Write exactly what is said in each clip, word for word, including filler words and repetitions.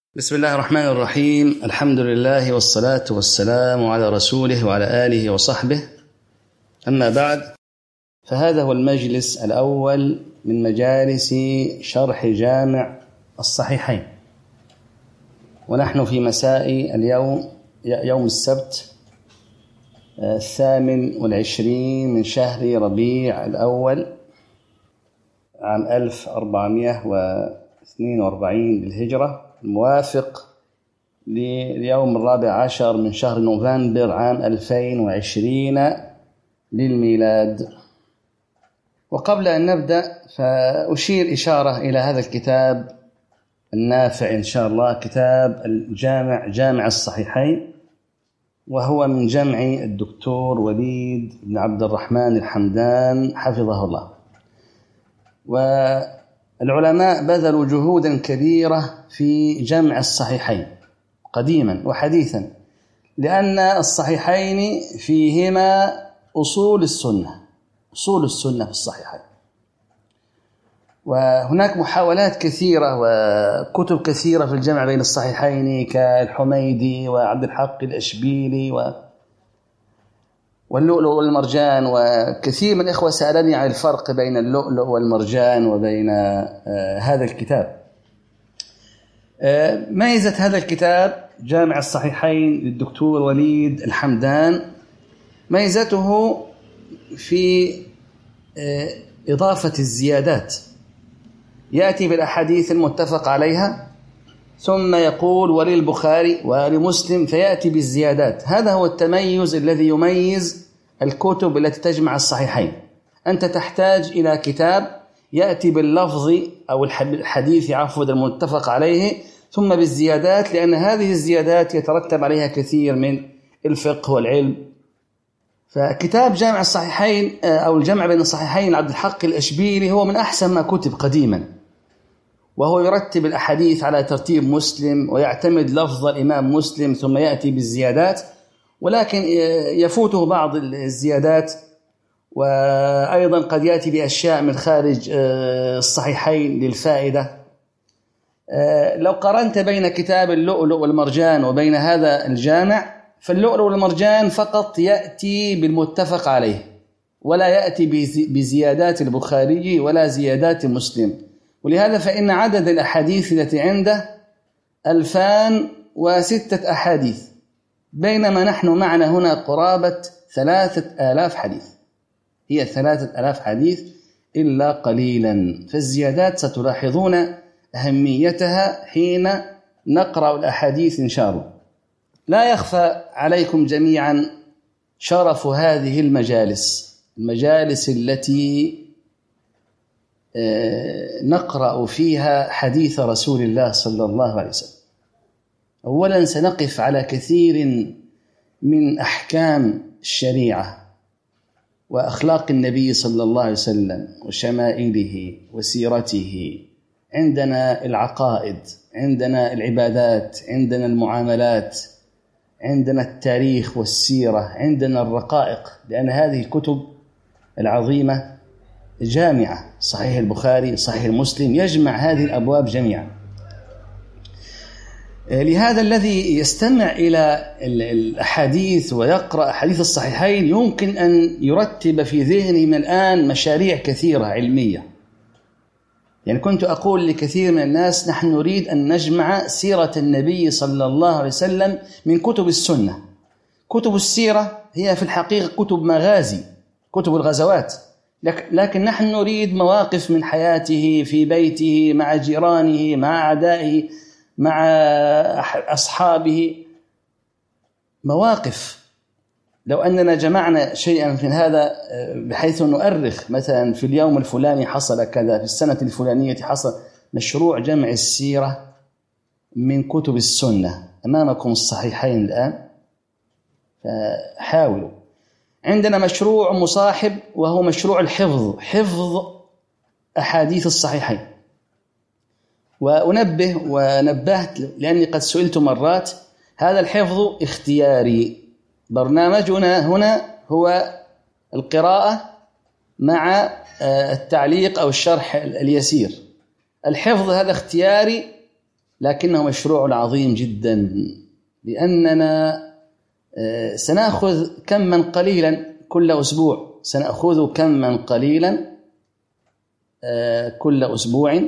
بسم الله الرحمن الرحيم. الحمد لله والصلاة والسلام على رسوله وعلى آله وصحبه. أما بعد، فهذا هو المجلس الأول من مجالس شرح جامع الصحيحين، ونحن في مساء اليوم يوم السبت الثامن والعشرين من شهر ربيع الأول عام ألف وأربعمائة واثنين وأربعين للهجرة، الموافق لليوم الرابع عشر من شهر نوفمبر عام ألفين وعشرين للميلاد. وقبل أن نبدأ فأشير إشارة إلى هذا الكتاب النافع إن شاء الله، كتاب الجامع جامع الصحيحين، وهو من جمع الدكتور وليد بن عبد الرحمن الحمدان حفظه الله. والعلماء بذلوا جهودا كبيرة في جمع الصحيحين قديما وحديثا، لأن الصحيحين فيهما أصول السنة أصول السنة في الصحيحين، وهناك محاولات كثيرة وكتب كثيرة في الجمع بين الصحيحين كالحميدي وعبد الحق الأشبيلي و واللؤلؤ والمرجان. وكثير من الإخوة سألني عن الفرق بين اللؤلؤ والمرجان وبين آه هذا الكتاب. آه ميزة هذا الكتاب جامع الصحيحين للدكتور وليد الحمدان، ميزته في آه إضافة الزيادات. يأتي بالأحاديث المتفق عليها ثم يقول وللبخاري ولمسلم، فيأتي بالزيادات. هذا هو التميز الذي يميز الكتب التي تجمع الصحيحين. أنت تحتاج إلى كتاب يأتي باللفظ أو الحديث عفوا المتفق عليه ثم بالزيادات، لأن هذه الزيادات يترتب عليها كثير من الفقه والعلم. فكتاب جامع الصحيحين أو الجمع بين الصحيحين عبد الحق الأشبيلي هو من أحسن ما كتب قديما، وهو يرتب الأحاديث على ترتيب مسلم ويعتمد لفظ الإمام مسلم ثم يأتي بالزيادات، ولكن يفوته بعض الزيادات، وأيضا قد يأتي بأشياء من خارج الصحيحين للفائدة. لو قارنت بين كتاب اللؤلؤ والمرجان وبين هذا الجامع، فاللؤلؤ والمرجان فقط يأتي بالمتفق عليه ولا يأتي بزيادات البخاري ولا زيادات مسلم، ولهذا فإن عدد الأحاديث التي عنده ألفان وستة أحاديث، بينما نحن معنا هنا قرابة ثلاثة آلاف حديث. هي ثلاثة آلاف حديث إلا قليلا. فالزيادات ستلاحظون أهميتها حين نقرأ الأحاديث إن شاء الله. لا يخفى عليكم جميعا شرف هذه المجالس المجالس التي نقرأ فيها حديث رسول الله صلى الله عليه وسلم. أولا سنقف على كثير من أحكام الشريعة وأخلاق النبي صلى الله عليه وسلم وشمائله وسيرته. عندنا العقائد، عندنا العبادات، عندنا المعاملات، عندنا التاريخ والسيرة، عندنا الرقائق، لأن هذه الكتب العظيمة جامعة. صحيح البخاري، صحيح مسلم، يجمع هذه الأبواب جميعا. لهذا الذي يستمع إلى الأحاديث ويقرأ حديث الصحيحين يمكن أن يرتب في ذهنه من الآن مشاريع كثيرة علمية. يعني كنت أقول لكثير من الناس نحن نريد أن نجمع سيرة النبي صلى الله عليه وسلم من كتب السنة. كتب السيرة هي في الحقيقة كتب مغازي، كتب الغزوات، لكن نحن نريد مواقف من حياته في بيته مع جيرانه مع أعدائه مع أصحابه، مواقف. لو أننا جمعنا شيئا من هذا بحيث نؤرخ مثلا في اليوم الفلاني حصل كذا، في السنة الفلانية حصل، مشروع جمع السيرة من كتب السنة أمامكم الصحيحين الآن، فحاولوا. عندنا مشروع مصاحب وهو مشروع الحفظ، حفظ أحاديث الصحيحين. وأنبه ونبهت لأني قد سئلت مرات، هذا الحفظ اختياري. برنامجنا هنا هو القراءة مع التعليق أو الشرح اليسير. الحفظ هذا اختياري لكنه مشروع عظيم جدا، لأننا سنأخذ كما قليلا كل أسبوع، سنأخذ كما قليلا كل أسبوع،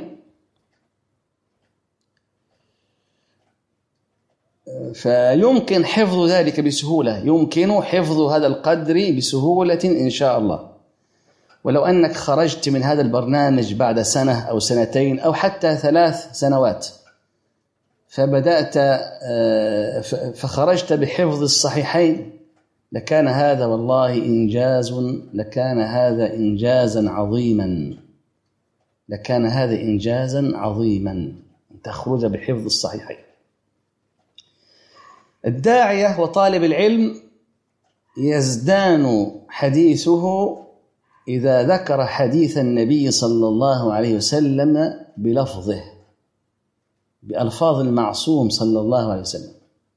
فيمكن حفظ ذلك بسهولة، يمكن حفظ هذا القدر بسهولة إن شاء الله. ولو أنك خرجت من هذا البرنامج بعد سنة أو سنتين أو حتى ثلاث سنوات فبدأت فخرجت بحفظ الصحيحين، لكان هذا والله إنجاز، لكان هذا إنجازا عظيما، لكان هذا إنجازا عظيما أن تخرج بحفظ الصحيحين. الداعية وطالب العلم يزدان حديثه إذا ذكر حديث النبي صلى الله عليه وسلم بلفظه، بألفاظ المعصوم صلى الله عليه وسلم،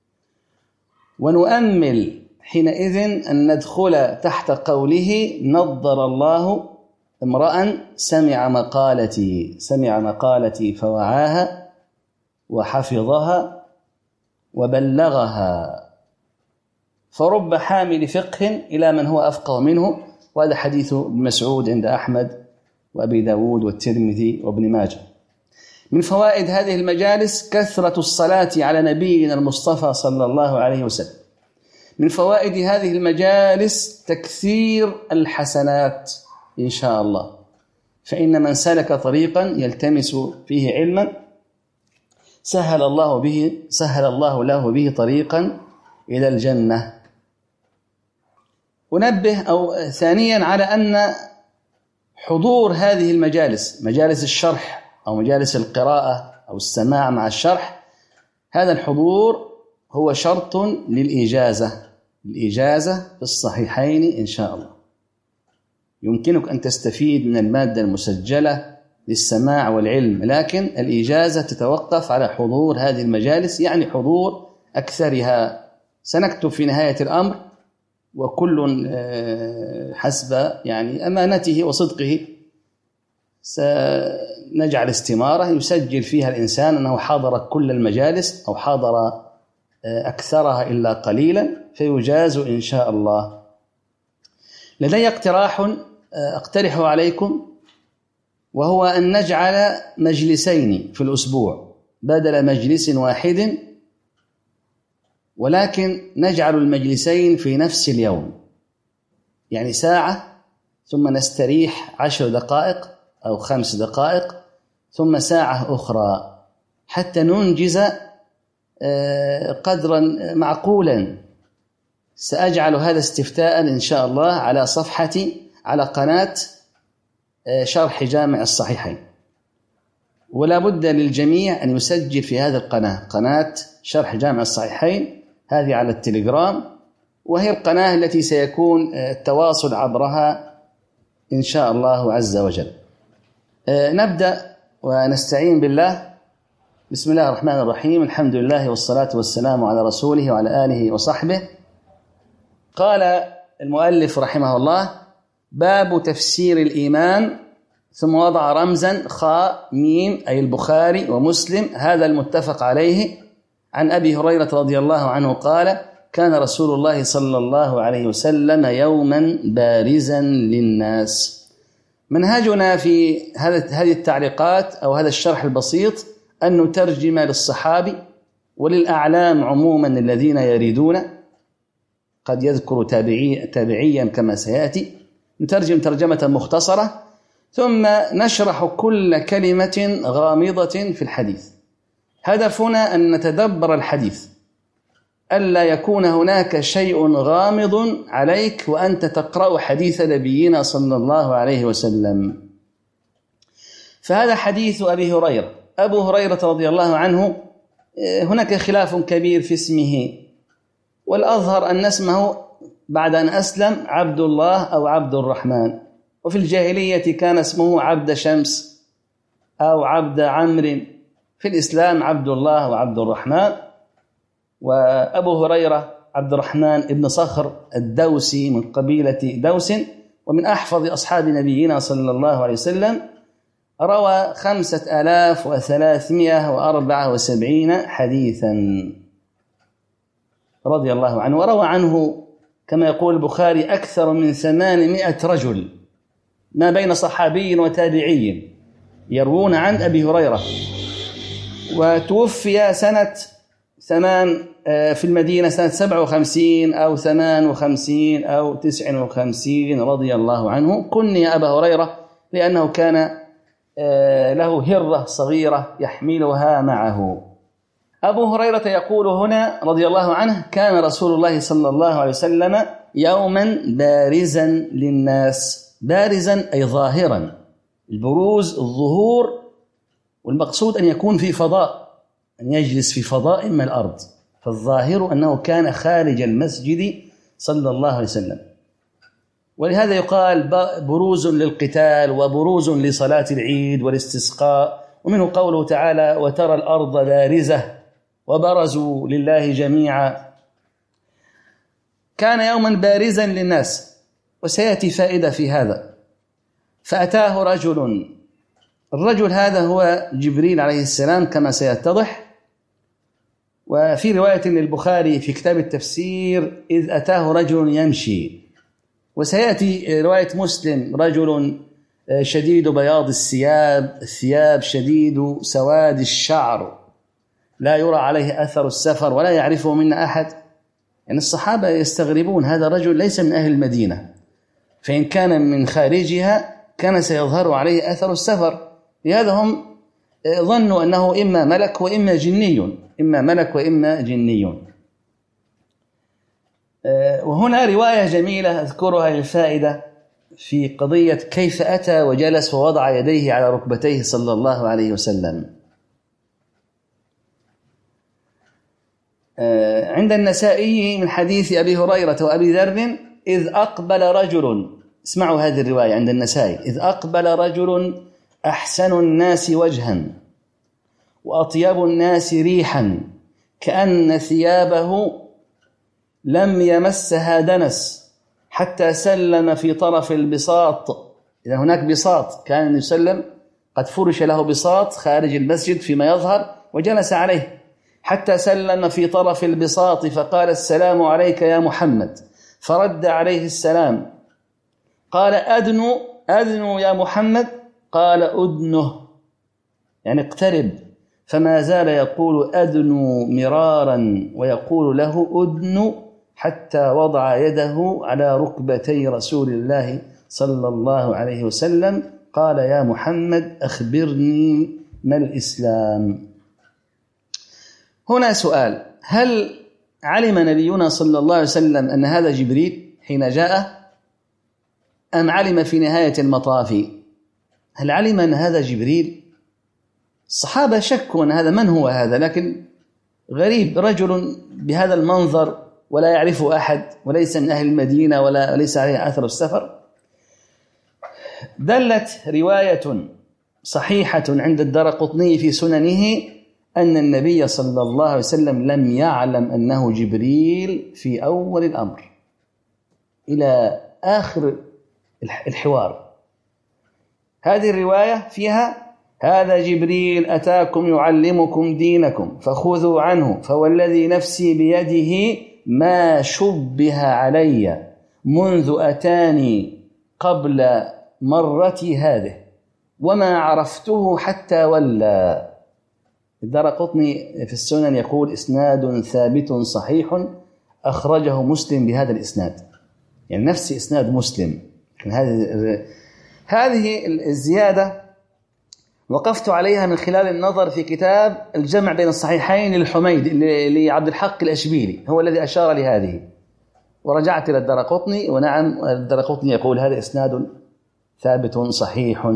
ونؤمل حينئذ أن ندخل تحت قوله نضر الله امرأ سمع مقالتي، سمع مقالتي فوعاها وحفظها وبلغها، فرب حامل فقه إلى من هو أفقه منه. وهذا حديث ابن مسعود عند أحمد وأبي داود والترمذي وابن ماجه. من فوائد هذه المجالس كثرة الصلاة على نبينا المصطفى صلى الله عليه وسلم. من فوائد هذه المجالس تكثير الحسنات إن شاء الله، فإن من سلك طريقا يلتمس فيه علما سهل الله به سهل الله له به طريقا إلى الجنة. أنبه أو ثانيا على أن حضور هذه المجالس، مجالس الشرح أو مجالس القراءة أو السماع مع الشرح، هذا الحضور هو شرط للإجازة، الإجازة في الصحيحين إن شاء الله. يمكنك أن تستفيد من المادة المسجلة للسماع والعلم، لكن الإجازة تتوقف على حضور هذه المجالس، يعني حضور أكثرها. سنكتب في نهاية الأمر، وكل حسب يعني أمانته وصدقه سنجعل استمارة يسجل فيها الإنسان أنه حاضر كل المجالس أو حاضر أكثرها إلا قليلا، فيجاز إن شاء الله. لدي اقتراح أقترح عليكم، وهو أن نجعل مجلسين في الأسبوع بدل مجلس واحد، ولكن نجعل المجلسين في نفس اليوم، يعني ساعة ثم نستريح عشر دقائق أو خمس دقائق ثم ساعة أخرى، حتى ننجز قدرا معقولا. سأجعل هذا استفتاء إن شاء الله على صفحتي على قناة شرح جامع الصحيحين، ولا بد للجميع أن يسجل في هذه القناة، قناة شرح جامع الصحيحين، هذه على التليجرام، وهي القناة التي سيكون التواصل عبرها إن شاء الله عز وجل. نبدأ ونستعين بالله. بسم الله الرحمن الرحيم، الحمد لله والصلاة والسلام على رسوله وعلى آله وصحبه. قال المؤلف رحمه الله: باب تفسير الإيمان، ثم وضع رمزا خاء ميم أي البخاري ومسلم، هذا المتفق عليه، عن أبي هريرة رضي الله عنه قال: كان رسول الله صلى الله عليه وسلم يوما بارزا للناس. منهجنا في هذه التعليقات أو هذا الشرح البسيط أن نترجم للصحابي وللأعلام عموما الذين يريدون، قد يذكر تابعي تابعيا كما سيأتي، نترجم ترجمة مختصرة، ثم نشرح كل كلمة غامضة في الحديث. هدفنا أن نتدبر الحديث، ألا يكون هناك شيء غامض عليك وأنت تقرأ حديث نبينا صلى الله عليه وسلم. فهذا حديث أبي هريرة. أبو هريرة رضي الله عنه هناك خلاف كبير في اسمه، والأظهر أن اسمه بعد أن أسلم عبد الله أو عبد الرحمن، وفي الجاهلية كان اسمه عبد شمس أو عبد عمرو، في الإسلام عبد الله وعبد الرحمن. وأبو هريرة عبد الرحمن ابن صخر الدوسي من قبيلة دوس، ومن أحفظ أصحاب نبينا صلى الله عليه وسلم، روى خمسة آلاف وثلاثمائة وأربعة وسبعين حديثا رضي الله عنه، وروى عنه كما يقول البخاري أكثر من ثمانمائة رجل ما بين صحابي وتابعي يروون عن أبي هريرة. وتوفي سنة ثمان في المدينة سنة سبعة وخمسين أو ثمان وخمسين أو تسع وخمسين رضي الله عنه. كني أبا هريرة لأنه كان له هرة صغيرة يحملها معه. أبو هريرة يقول هنا رضي الله عنه: كان رسول الله صلى الله عليه وسلم يوما بارزا للناس. بارزا أي ظاهرا، البروز الظهور، والمقصود أن يكون في فضاء، أن يجلس في فضاء من الأرض، فالظاهر أنه كان خارج المسجد صلى الله عليه وسلم. ولهذا يقال بروز للقتال وبروز لصلاة العيد والاستسقاء. ومنه قوله تعالى: وترى الأرض بارزة وبرزوا لله جميعا. كان يوما بارزا للناس. وسيأتي فائدة في هذا. فأتاه رجل، الرجل هذا هو جبريل عليه السلام كما سيتضح. وفي رواية للبخاري في كتاب التفسير: إذ أتاه رجل يمشي. وسيأتي رواية مسلم: رجل شديد بياض الثياب الثياب شديد سواد الشعر لا يرى عليه أثر السفر ولا يعرفه منا أحد. يعني الصحابة يستغربون، هذا الرجل ليس من أهل المدينة، فإن كان من خارجها كان سيظهر عليه أثر السفر. لهذا هم ظنوا أنه إما ملك وإما جني، إما ملك وإما جني. وهنا رواية جميلة أذكرها للفائدة في قضية كيف أتى وجلس ووضع يديه على ركبتيه صلى الله عليه وسلم. عند النسائي من حديث أبي هريرة وأبي ذر: إذ أقبل رجل، اسمعوا هذه الرواية عند النسائي: إذ أقبل رجل أحسن الناس وجها وأطيب الناس ريحا كأن ثيابه لم يمسها دنس حتى سلم في طرف البساط. إذا هناك بساط، كان يسلم قد فرش له بساط خارج المسجد فيما يظهر وجلس عليه، حتى سلم في طرف البساط فقال: السلام عليك يا محمد. فرد عليه السلام. قال: أدنو أدنو يا محمد. قال: أدنه، يعني اقترب. فما زال يقول أدنو مرارا ويقول له أدنو حتى وضع يده على ركبتي رسول الله صلى الله عليه وسلم. قال: يا محمد أخبرني ما الإسلام. هنا سؤال: هل علم نبينا صلى الله عليه وسلم أن هذا جبريل حين جاء، أم علم في نهاية المطاف؟ هل علم أن هذا جبريل؟ الصحابة شكوا أن هذا من هو هذا، لكن غريب، رجل بهذا المنظر ولا يعرفه أحد وليس من أهل المدينة ولا ليس عليه أثر السفر. دلت رواية صحيحة عند الدارقطني في سننه أن النبي صلى الله عليه وسلم لم يعلم أنه جبريل في أول الأمر إلى آخر الحوار. هذه الرواية فيها: هذا جبريل أتاكم يعلمكم دينكم فخذوا عنه، فوالذي نفسي بيده ما شبه علي منذ أتاني قبل مرتي هذه وما عرفته حتى ولى. الدارقطني في السنن يقول: إسناد ثابت صحيح أخرجه مسلم بهذا الإسناد، يعني نفس إسناد مسلم. هذه هذه الزيادة وقفت عليها من خلال النظر في كتاب الجمع بين الصحيحين للحميد لعبد الحق الأشبيلي، هو الذي أشار لهذه، ورجعت إلى الدارقطني، ونعم الدارقطني يقول هذا إسناد ثابت صحيح.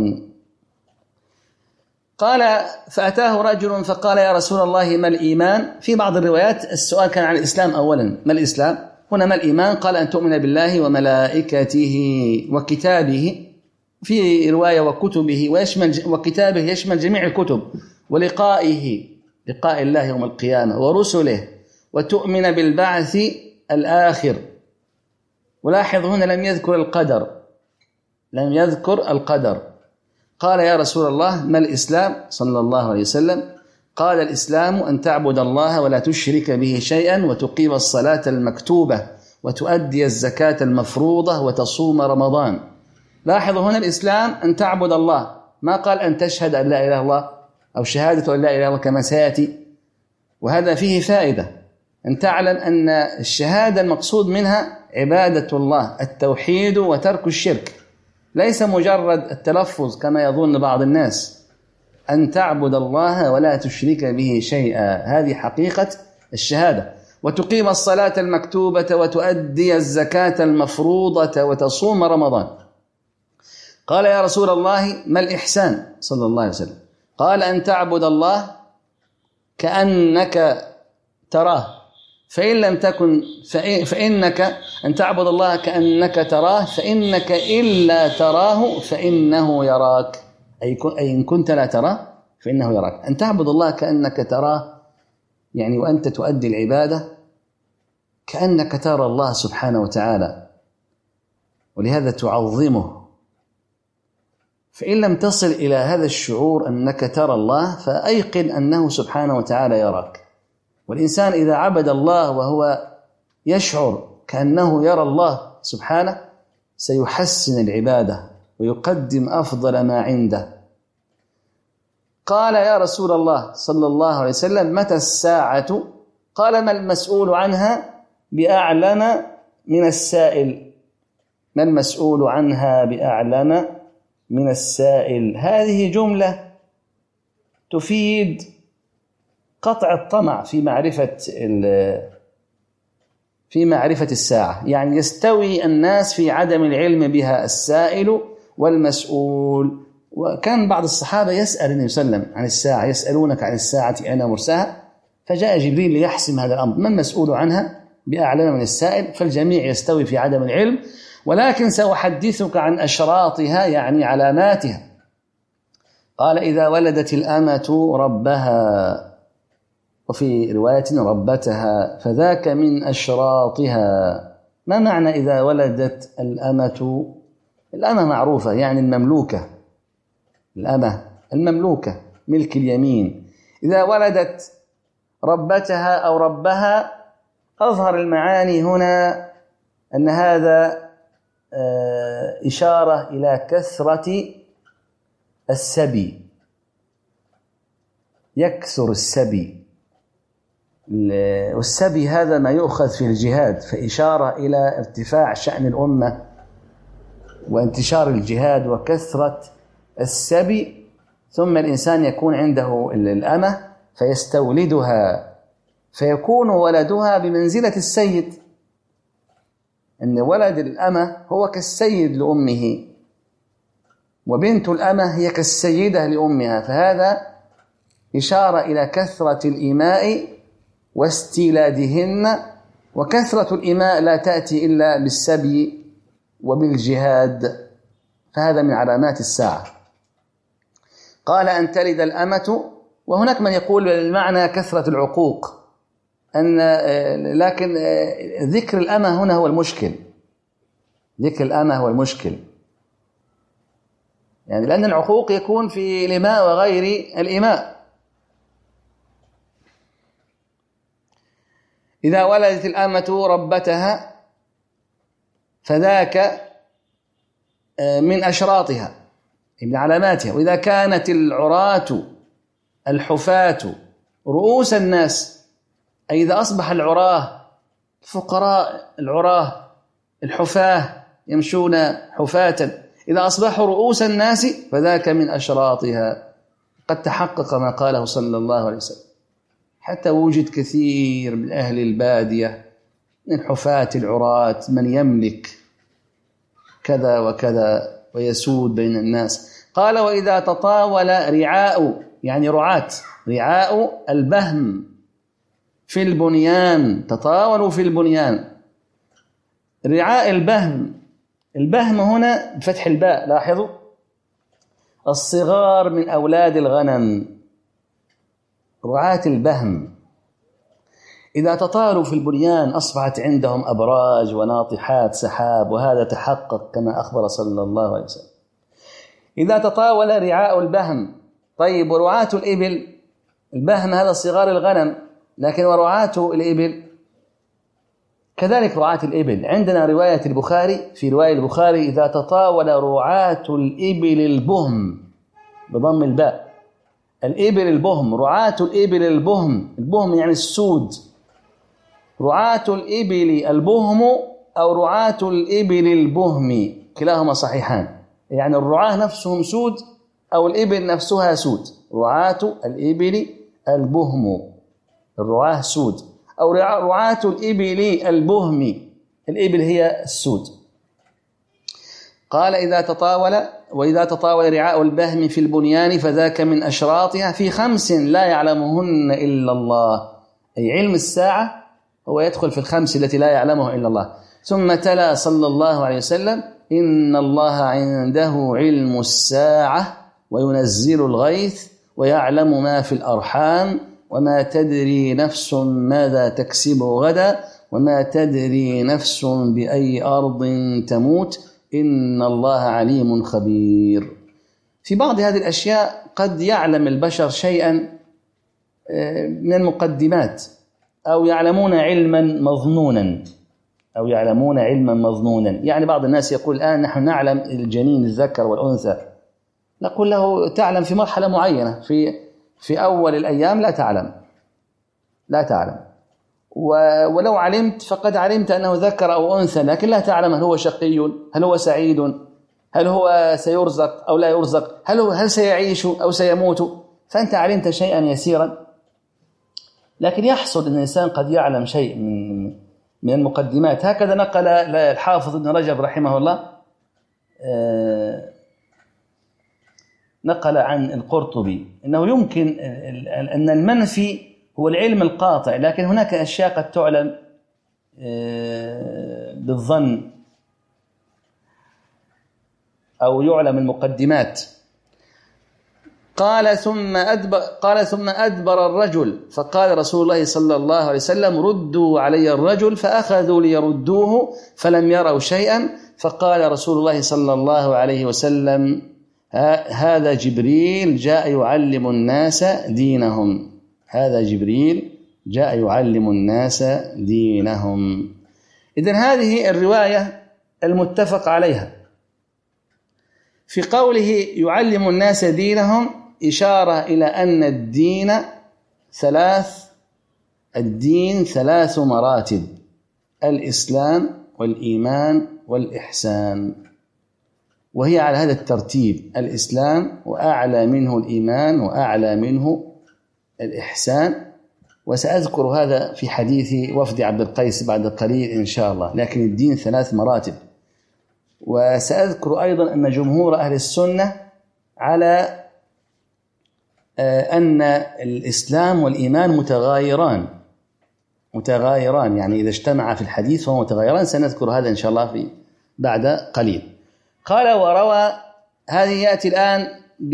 قال: فأتاه رجل فقال: يا رسول الله ما الإيمان؟ في بعض الروايات السؤال كان عن الإسلام أولا، ما الإسلام؟ هنا ما الإيمان؟ قال: أن تؤمن بالله وملائكته وكتابه، في رواية وكتبه، ويشمل وكتابه يشمل جميع الكتب، ولقائه، لقاء الله يوم القيامة، ورسله، وتؤمن بالبعث الآخر. ولاحظ هنا لم يذكر القدر، لم يذكر القدر. قال يا رسول الله ما الإسلام صلى الله عليه وسلم؟ قال الإسلام أن تعبد الله ولا تشرك به شيئا وتقيم الصلاة المكتوبة وتؤدي الزكاة المفروضة وتصوم رمضان. لاحظوا هنا الإسلام أن تعبد الله، ما قال أن تشهد أن لا إله إلا الله أو شهادة أن لا إله إلا الله كما سيأتي. وهذا فيه فائدة، أن تعلم أن الشهادة المقصود منها عبادة الله، التوحيد وترك الشرك، ليس مجرد التلفظ كما يظن بعض الناس. أن تعبد الله ولا تشرك به شيئا، هذه حقيقة الشهادة. وتقيم الصلاة المكتوبة وتؤدي الزكاة المفروضة وتصوم رمضان. قال يا رسول الله ما الإحسان صلى الله عليه وسلم؟ قال أن تعبد الله كأنك تراه فإن لم تكن فإنك أن تعبد الله كأنك تراه فإنك إلا تراه فإنه يراك، أي إن كنت لا تراه فإنه يراك. أن تعبد الله كأنك تراه يعني وأنت تؤدي العبادة كأنك ترى الله سبحانه وتعالى، ولهذا تعظمه. فإن لم تصل إلى هذا الشعور أنك ترى الله فأيقن أنه سبحانه وتعالى يراك. والإنسان إذا عبد الله وهو يشعر كأنه يرى الله سبحانه سيحسن العبادة ويقدم أفضل ما عنده. قال يا رسول الله صلى الله عليه وسلم متى الساعة؟ قال ما المسؤول عنها بأعلم من السائل. ما المسؤول عنها بأعلم من السائل. هذه جملة تفيد قطع الطمع في معرفة في معرفة الساعة، يعني يستوي الناس في عدم العلم بها، السائل والمسؤول. وكان بعض الصحابة يسأل النبي صلى الله عليه وسلم عن الساعة، يسألونك عن الساعة أين مرساها؟ فجاء جبريل ليحسم هذا الأمر، ما المسؤول عنها بأعلم من السائل. فالجميع يستوي في عدم العلم، ولكن سأحدثك عن أشراطها يعني علاماتها. قال إذا ولدت الأمة ربها، وفي رواية ربتها، فذاك من أشراطها. ما معنى إذا ولدت الأمة؟ الأمة معروفة يعني المملوكة، الأمة المملوكة ملك اليمين. إذا ولدت ربتها أو ربها، أظهر المعاني هنا أن هذا إشارة إلى كثرة السبي، يكثر السبي، والسبي هذا ما يؤخذ في الجهاد، فإشارة إلى ارتفاع شأن الأمة وانتشار الجهاد وكثرة السبي. ثم الإنسان يكون عنده الأمة فيستولدها، فيكون ولدها بمنزلة السيد، أن ولد الأمة هو كالسيد لأمه، وبنت الأمة هي كالسيدة لأمها. فهذا إشارة إلى كثرة الإماء واستيلادهن، وكثرة الإماء لا تأتي إلا بالسبي وبالجهاد، فهذا من علامات الساعة. قال أن تلد الأمة، وهناك من يقول المعنى كثرة العقوق، أن لكن ذكر الأمة هنا هو المشكل، ذكر الأمة هو المشكل، يعني لأن العقوق يكون في الإماء وغير الإماء. إذا ولدت الأمة ربتها فذاك من أشراطها، من علاماتها. وإذا كانت العراة الحفاة رؤوس الناس، أي إذا أصبح العراه الفقراء العراه الحفاة يمشون حفاة، إذا أصبحوا رؤوس الناس فذاك من أشراطها. قد تحقق ما قاله صلى الله عليه وسلم، حتى وجد كثير من أهل البادية من حفاة العراة من يملك كذا وكذا ويسود بين الناس. قال وإذا تطاول رعاء، يعني رعاة، رعاء البهم في البنيان، تطاولوا في البنيان. رعاء البهم، البهم هنا بفتح الباء، لاحظوا، الصغار من أولاد الغنم، رعاة البهم. إذا تطالوا في البنيان أصبحت عندهم أبراج وناطحات سحاب، وهذا تحقق كما أخبر صلى الله عليه وسلم. إذا تطاول رعاء البهم. طيب ورعاة الإبل، البهم هذا صغار الغنم، لكن ورعاة الإبل كذلك رعاة الإبل. عندنا رواية البخاري، في رواية البخاري إذا تطاول رعاة الإبل البهم بضم الباء، الإبل البهم، رعاة الإبل البهم، البهم يعني السود، رعاة الإبل البهم أو رعاة الإبل البهم كلاهما صحيحان، يعني الرعاة نفسهم سود أو الإبل نفسها سود. رعاة الإبل البهم، الرعاة سود، أو رعاة الإبل البهم، الإبل هي السود. قال إذا تطاول وإذا تطاول رعاء البهم في البنيان فذاك من أشراطها في خمس لا يعلمهن إلا الله، أي علم الساعة هو يدخل في الخمس التي لا يعلمها إلا الله. ثم تلا صلى الله عليه وسلم إن الله عنده علم الساعة وينزل الغيث ويعلم ما في الأرحام وما تدري نفس ماذا تكسب غدا وما تدري نفس بأي أرض تموت إن الله عليم خبير. في بعض هذه الأشياء قد يعلم البشر شيئا من المقدمات، أو يعلمون علما مظنونا أو يعلمون علما مظنونا. يعني بعض الناس يقول الآن نحن نعلم الجنين الذكر والأنثى، نقول له تعلم في مرحلة معينة، في في أول الأيام لا تعلم لا تعلم ولو علمت فقد علمت أنه ذكر أو أنثى، لكن لا تعلم هل هو شقي، هل هو سعيد، هل هو سيرزق أو لا يرزق، هل هو هل سيعيش أو سيموت. فأنت علمت شيئا يسيرا، لكن يحصل أن الإنسان قد يعلم شيء من من المقدمات. هكذا نقل الحافظ ابن رجب رحمه الله، نقل عن القرطبي أنه يمكن أن المنفي هو العلم القاطع، لكن هناك أشياء قد تعلم بالظن أو يعلم المقدمات. قال ثم أدبر قال ثم أدبر الرجل فقال رسول الله صلى الله عليه وسلم ردوا علي الرجل فأخذوا ليردوه فلم يروا شيئا، فقال رسول الله صلى الله عليه وسلم هذا جبريل جاء يعلم الناس دينهم، هذا جبريل جاء يعلم الناس دينهم. إذن هذه الرواية المتفق عليها. في قوله يعلم الناس دينهم إشارة إلى أن الدين ثلاث الدين ثلاث مراتب: الإسلام والإيمان والإحسان، وهي على هذا الترتيب: الإسلام وأعلى منه الإيمان وأعلى منه الإحسان. وسأذكر هذا في حديث وفد عبد القيس بعد قليل إن شاء الله. لكن الدين ثلاث مراتب. وسأذكر أيضا أن جمهور أهل السنة على أن الإسلام والإيمان متغايران متغايران يعني إذا اجتمع في الحديث فهو متغايران. سنذكر هذا إن شاء الله في بعد قليل. قال وروى، هذه يأتي الآن ب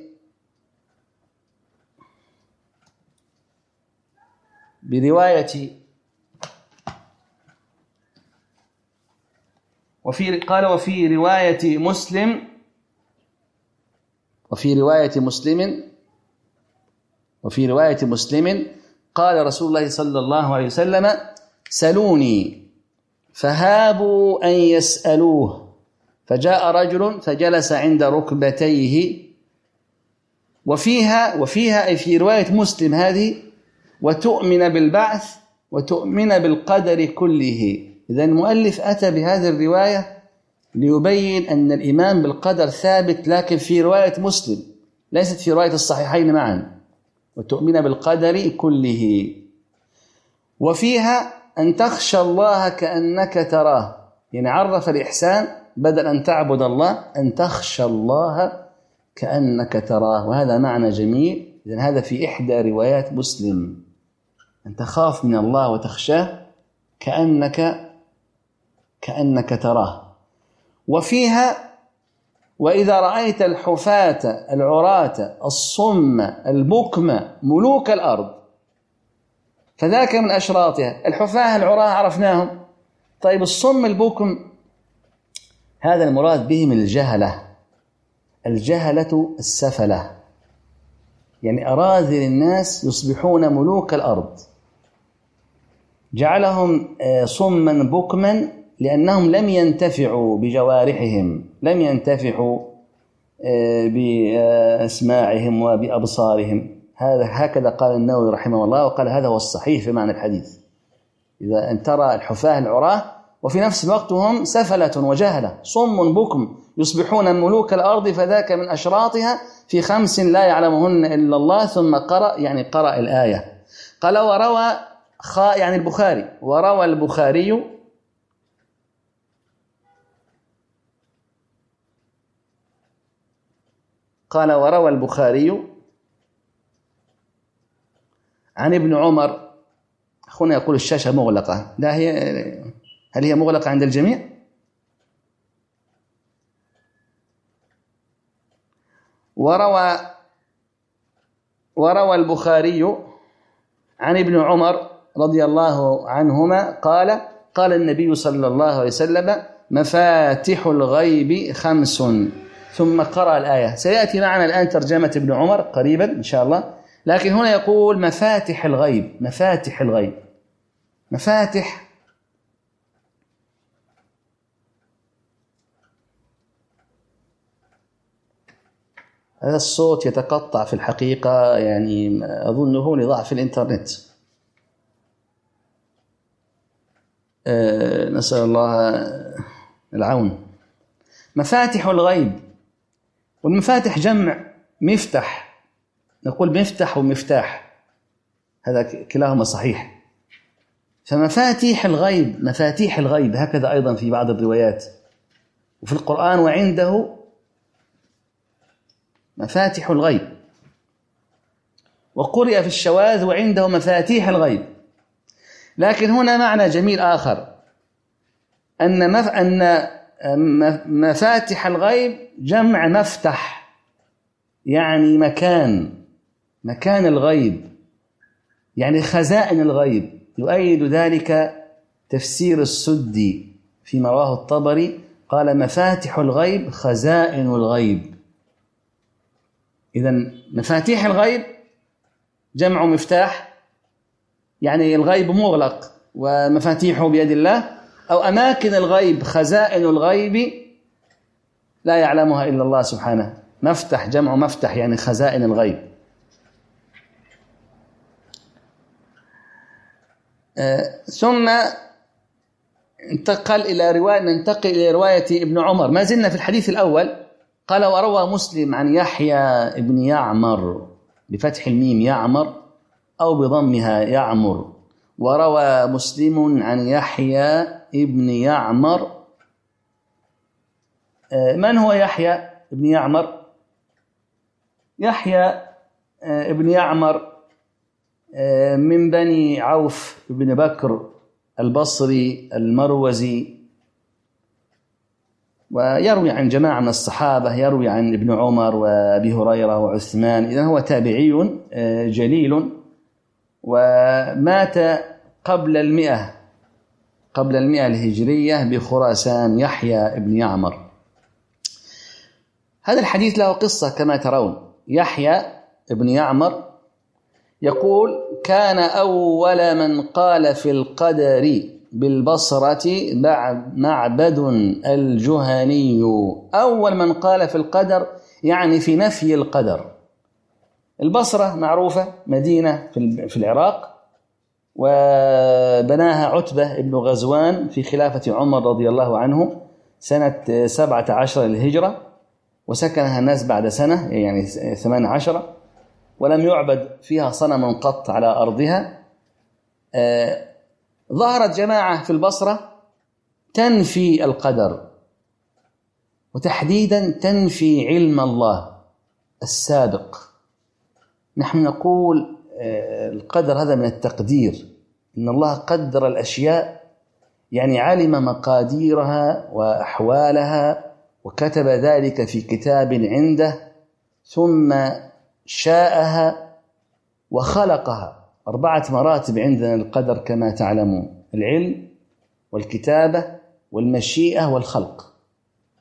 برواية وفي قال وفي رواية مسلم وفي رواية مسلم وفي رواية مسلم قال رسول الله صلى الله عليه وسلم سلوني فهابوا أن يسألوه، فجاء رجل فجلس عند ركبتيه. وفيها وفيها أي في رواية مسلم هذه وتؤمن بالبعث وتؤمن بالقدر كله. إذا المؤلف أتى بهذه الرواية ليبين أن الإيمان بالقدر ثابت، لكن في رواية مسلم ليست في رواية الصحيحين معا. وتؤمن بالقدر كله. وفيها أن تخشى الله كأنك تراه، يعني عرف الإحسان بدل أن تعبد الله أن تخشى الله كأنك تراه، وهذا معنى جميل. إذن هذا في إحدى روايات مسلم، أن تخاف من الله وتخشاه كأنك كأنك تراه. وفيها وإذا رأيت الحفاة العراة الصم البكم ملوك الأرض فذاك من أشراطها. الحفاة العراة عرفناهم، طيب الصم البكم هذا المراد بهم الجهلة الجهلة السفلة، يعني أراذل الناس يصبحون ملوك الأرض، جعلهم صما بكما لأنهم لم ينتفعوا بجوارحهم، لم ينتفعوا بأسماعهم وبأبصارهم. هذا هكذا قال النووي رحمه الله، وقال هذا هو الصحيح في معنى الحديث. إذا أن ترى الحفاة العراة وفي نفس الوقت هم سفلة وجهلة صم بكم يصبحون ملوك الأرض، فذاك من أشراطها في خمس لا يعلمهن إلا الله. ثم قرأ، يعني قرأ الآية. قال وروى خاء يعني البخاري، وروى البخاري قال وروى البخاري عن ابن عمر. أخونا يقول الشاشة مغلقة، لا هي، هل هي مغلقة عند الجميع؟ وروى وروى البخاري عن ابن عمر رضي الله عنهما قال قال النبي صلى الله عليه وسلم مفاتح الغيب خمس، ثم قرأ الآية. سيأتي معنا الآن ترجمة ابن عمر قريبا إن شاء الله، لكن هنا يقول مفاتح الغيب. مفاتح الغيب، مفاتح هذا الصوت يتقطع في الحقيقة، يعني أظنه لضعف الإنترنت. أه نسأل الله العون. مفاتح الغيب، والمفاتح جمع مفتح، نقول مفتح ومفتاح، هذا كلاهما صحيح. فمفاتيح الغيب، مفاتيح الغيب هكذا أيضا في بعض الروايات وفي القرآن، وعنده مفاتح الغيب. وقرئ في الشواذ وعنده مفاتيح الغيب. لكن هنا معنى جميل آخر، أن مف... أن مفاتح الغيب جمع مفتح، يعني مكان، مكان الغيب، يعني خزائن الغيب. يؤيد ذلك تفسير السدي فيما رواه الطبري، قال مفاتح الغيب خزائن الغيب. إذن مفاتيح الغيب جمع مفتاح، يعني الغيب مغلق ومفاتيحه بيد الله، أو أماكن الغيب خزائن الغيب لا يعلمها إلا الله سبحانه. مفتح جمع مفتح يعني خزائن الغيب. آه ثم انتقل إلى رواية ننتقل إلى رواية ابن عمر. ما زلنا في الحديث الأول. قال وروى مسلم عن يحيى ابن يعمر بفتح الميم يعمر أو بضمها يعمر. وروى مسلم عن يحيى ابن يعمر. من هو يحيى ابن يعمر؟ يحيى ابن يعمر من بني عوف بن بكر البصري المروزي، ويروي عن جماعة من الصحابة، يروي عن ابن عمر وأبي هريرة وعثمان. إذن هو تابعي جليل، ومات قبل المئة قبل المئة الهجرية بخراسان، يحيى ابن يعمر. هذا الحديث له قصة كما ترون. يحيى ابن يعمر يقول كان أول من قال في القدر بالبصرة معبد الجهني. أول من قال في القدر يعني في نفي القدر. البصرة معروفة مدينة في العراق، وبناها عتبة ابن غزوان في خلافة عمر رضي الله عنه سنة سبعة عشر للهجرة، وسكنها الناس بعد سنة يعني ثمان عشر، ولم يعبد فيها صنم قط على أرضها. آه ظهرت جماعة في البصرة تنفي القدر، وتحديدا تنفي علم الله السابق. نحن نقول آه القدر هذا من التقدير، إن الله قدر الأشياء، يعني علم مقاديرها وأحوالها وكتب ذلك في كتاب عنده، ثم شاءها وخلقها. أربعة مراتب عندنا القدر كما تعلمون: العلم والكتابة والمشيئة والخلق.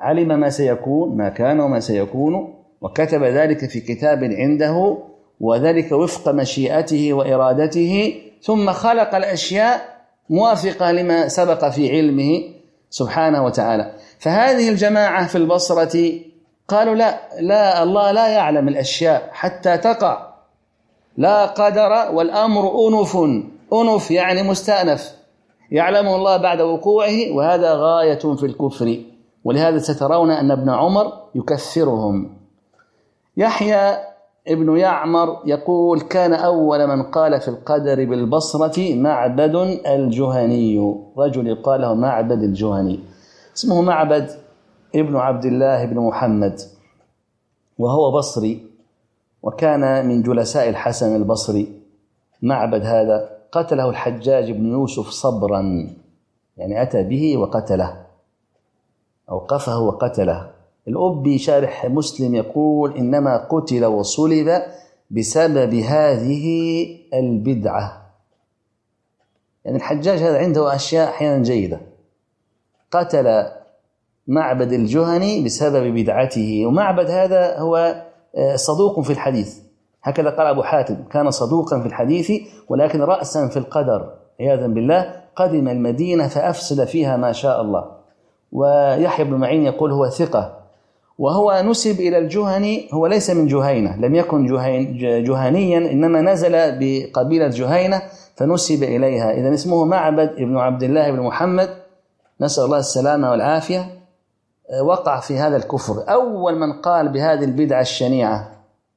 علم ما سيكون، ما كان وما سيكون، وكتب ذلك في كتاب عنده، وذلك وفق مشيئته وإرادته، ثم خلق الأشياء موافقة لما سبق في علمه سبحانه وتعالى. فهذه الجماعة في البصرة قالوا لا لا الله لا يعلم الأشياء حتى تقع، لا قدر والأمر أنف، أنف يعني مستأنف، يعلمه الله بعد وقوعه، وهذا غاية في الكفر. ولهذا سترون أن ابن عمر يكفرهم. يحيى ابن يعمر يقول كان أول من قال في القدر بالبصرة معبد الجهني، رجل يقال له معبد الجهني، اسمه معبد ابن عبد الله بن محمد، وهو بصري، وكان من جلساء الحسن البصري. معبد هذا قتله الحجاج بن يوسف صبرا، يعني أتى به وقتله، أوقفه وقتله. الأبي شارح مسلم يقول إنما قتل وصلب بسبب هذه البدعة. يعني الحجاج هذا عنده أشياء أحيانا جيدة. قتل معبد الجهني بسبب بدعته، ومعبد هذا هو صدوق في الحديث، هكذا قال أبو حاتم، كان صدوقا في الحديث ولكن رأسا في القدر عياذا بالله، قدم المدينة فأفسد فيها ما شاء الله. ويحيى بن معين يقول هو ثقة، وهو نسب إلى الجهني، هو ليس من جهينة، لم يكن جهنيا، إنما نزل بقبيلة جهينة فنسب إليها. إذن اسمه معبد ابن عبد الله بن محمد، نسأل الله السلامة والعافية. وقع في هذا الكفر، أول من قال بهذه البدعة الشنيعة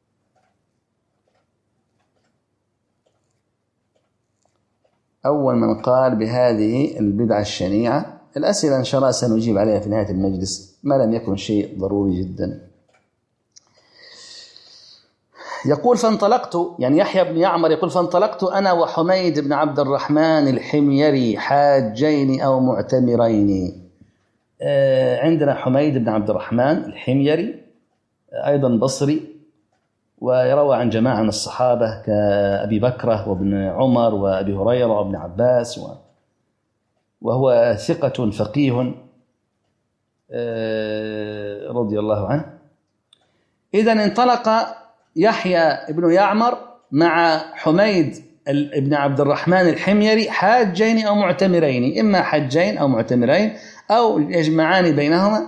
أول من قال بهذه البدعة الشنيعة. الأسئلة إن شاء الله سنجيب عليها في نهاية المجلس، ما لم يكن شيء ضروري جدا. يقول فانطلقت، يعني يحيى بن يعمر يقول فانطلقت أنا وحميد بن عبد الرحمن الحميري حاجين أو معتمرين. عندنا حميد بن عبد الرحمن الحميري أيضا بصري، ويروى عن جماعة من الصحابة كأبي بكرة وابن عمر وأبي هريرة وابن عباس، وهو ثقة فقيه رضي الله عنه. إذن انطلق يحيى بن يعمر مع حميد بن عبد الرحمن الحميري حاجين أو معتمرين، إما حجين أو معتمرين أو يجمعان بينهما.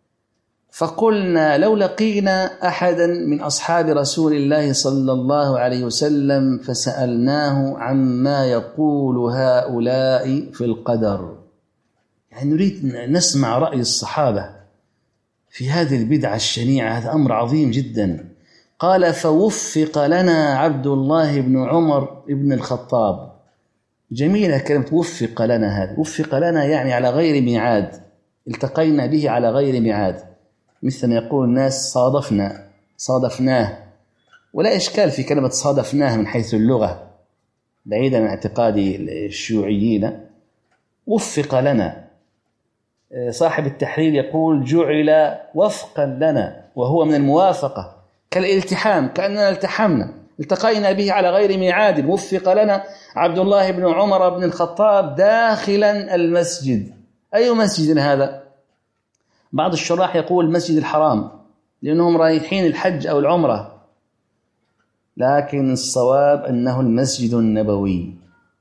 فقلنا لو لقينا أحدا من أصحاب رسول الله صلى الله عليه وسلم فسألناه عما يقول هؤلاء في القدر، يعني نريد نسمع رأي الصحابة في هذه البدعة الشنيعة، هذا أمر عظيم جدا. قال فوفق لنا عبد الله بن عمر بن الخطاب. جميلة كلمة وفق لنا، هذا وفق لنا يعني على غير ميعاد، التقينا به على غير ميعاد، مثل ما يقول الناس صادفنا صادفناه، ولا إشكال في كلمة صادفناه من حيث اللغة بعيدا عن اعتقاد الشيوعيين. وفق لنا، صاحب التحرير يقول جعل وفقا لنا، وهو من الموافقة كالالتحام، كأننا التحمنا التقينا به على غير ميعاد. وفق لنا عبد الله بن عمر بن الخطاب داخلا المسجد. أي مسجد هذا؟ بعض الشراح يقول المسجد الحرام، لأنهم رايحين الحج أو العمرة، لكن الصواب أنه المسجد النبوي.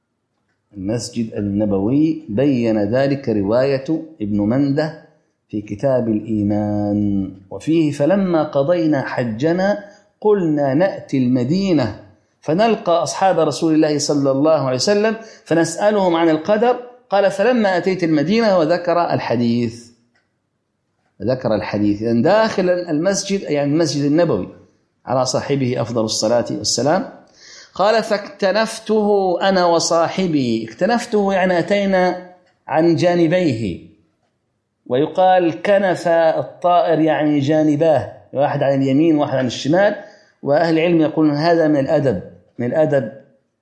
المسجد النبوي بين ذلك رواية ابن منده في كتاب الإيمان، وفيه فلما قضينا حجنا قلنا نأتي المدينة فنلقى أصحاب رسول الله صلى الله عليه وسلم فنسألهم عن القدر. قال فلما أتيت المدينة وذكر الحديث ذكر الحديث إذن داخل المسجد، يعني المسجد النبوي على صاحبه أفضل الصلاة والسلام. قال فاكتنفته أنا وصاحبي. اكتنفته يعني أتينا عن جانبيه، ويقال كنف الطائر يعني جانباه، واحد عن اليمين واحد عن الشمال. وأهل العلم يقولون هذا من الأدب من الأدب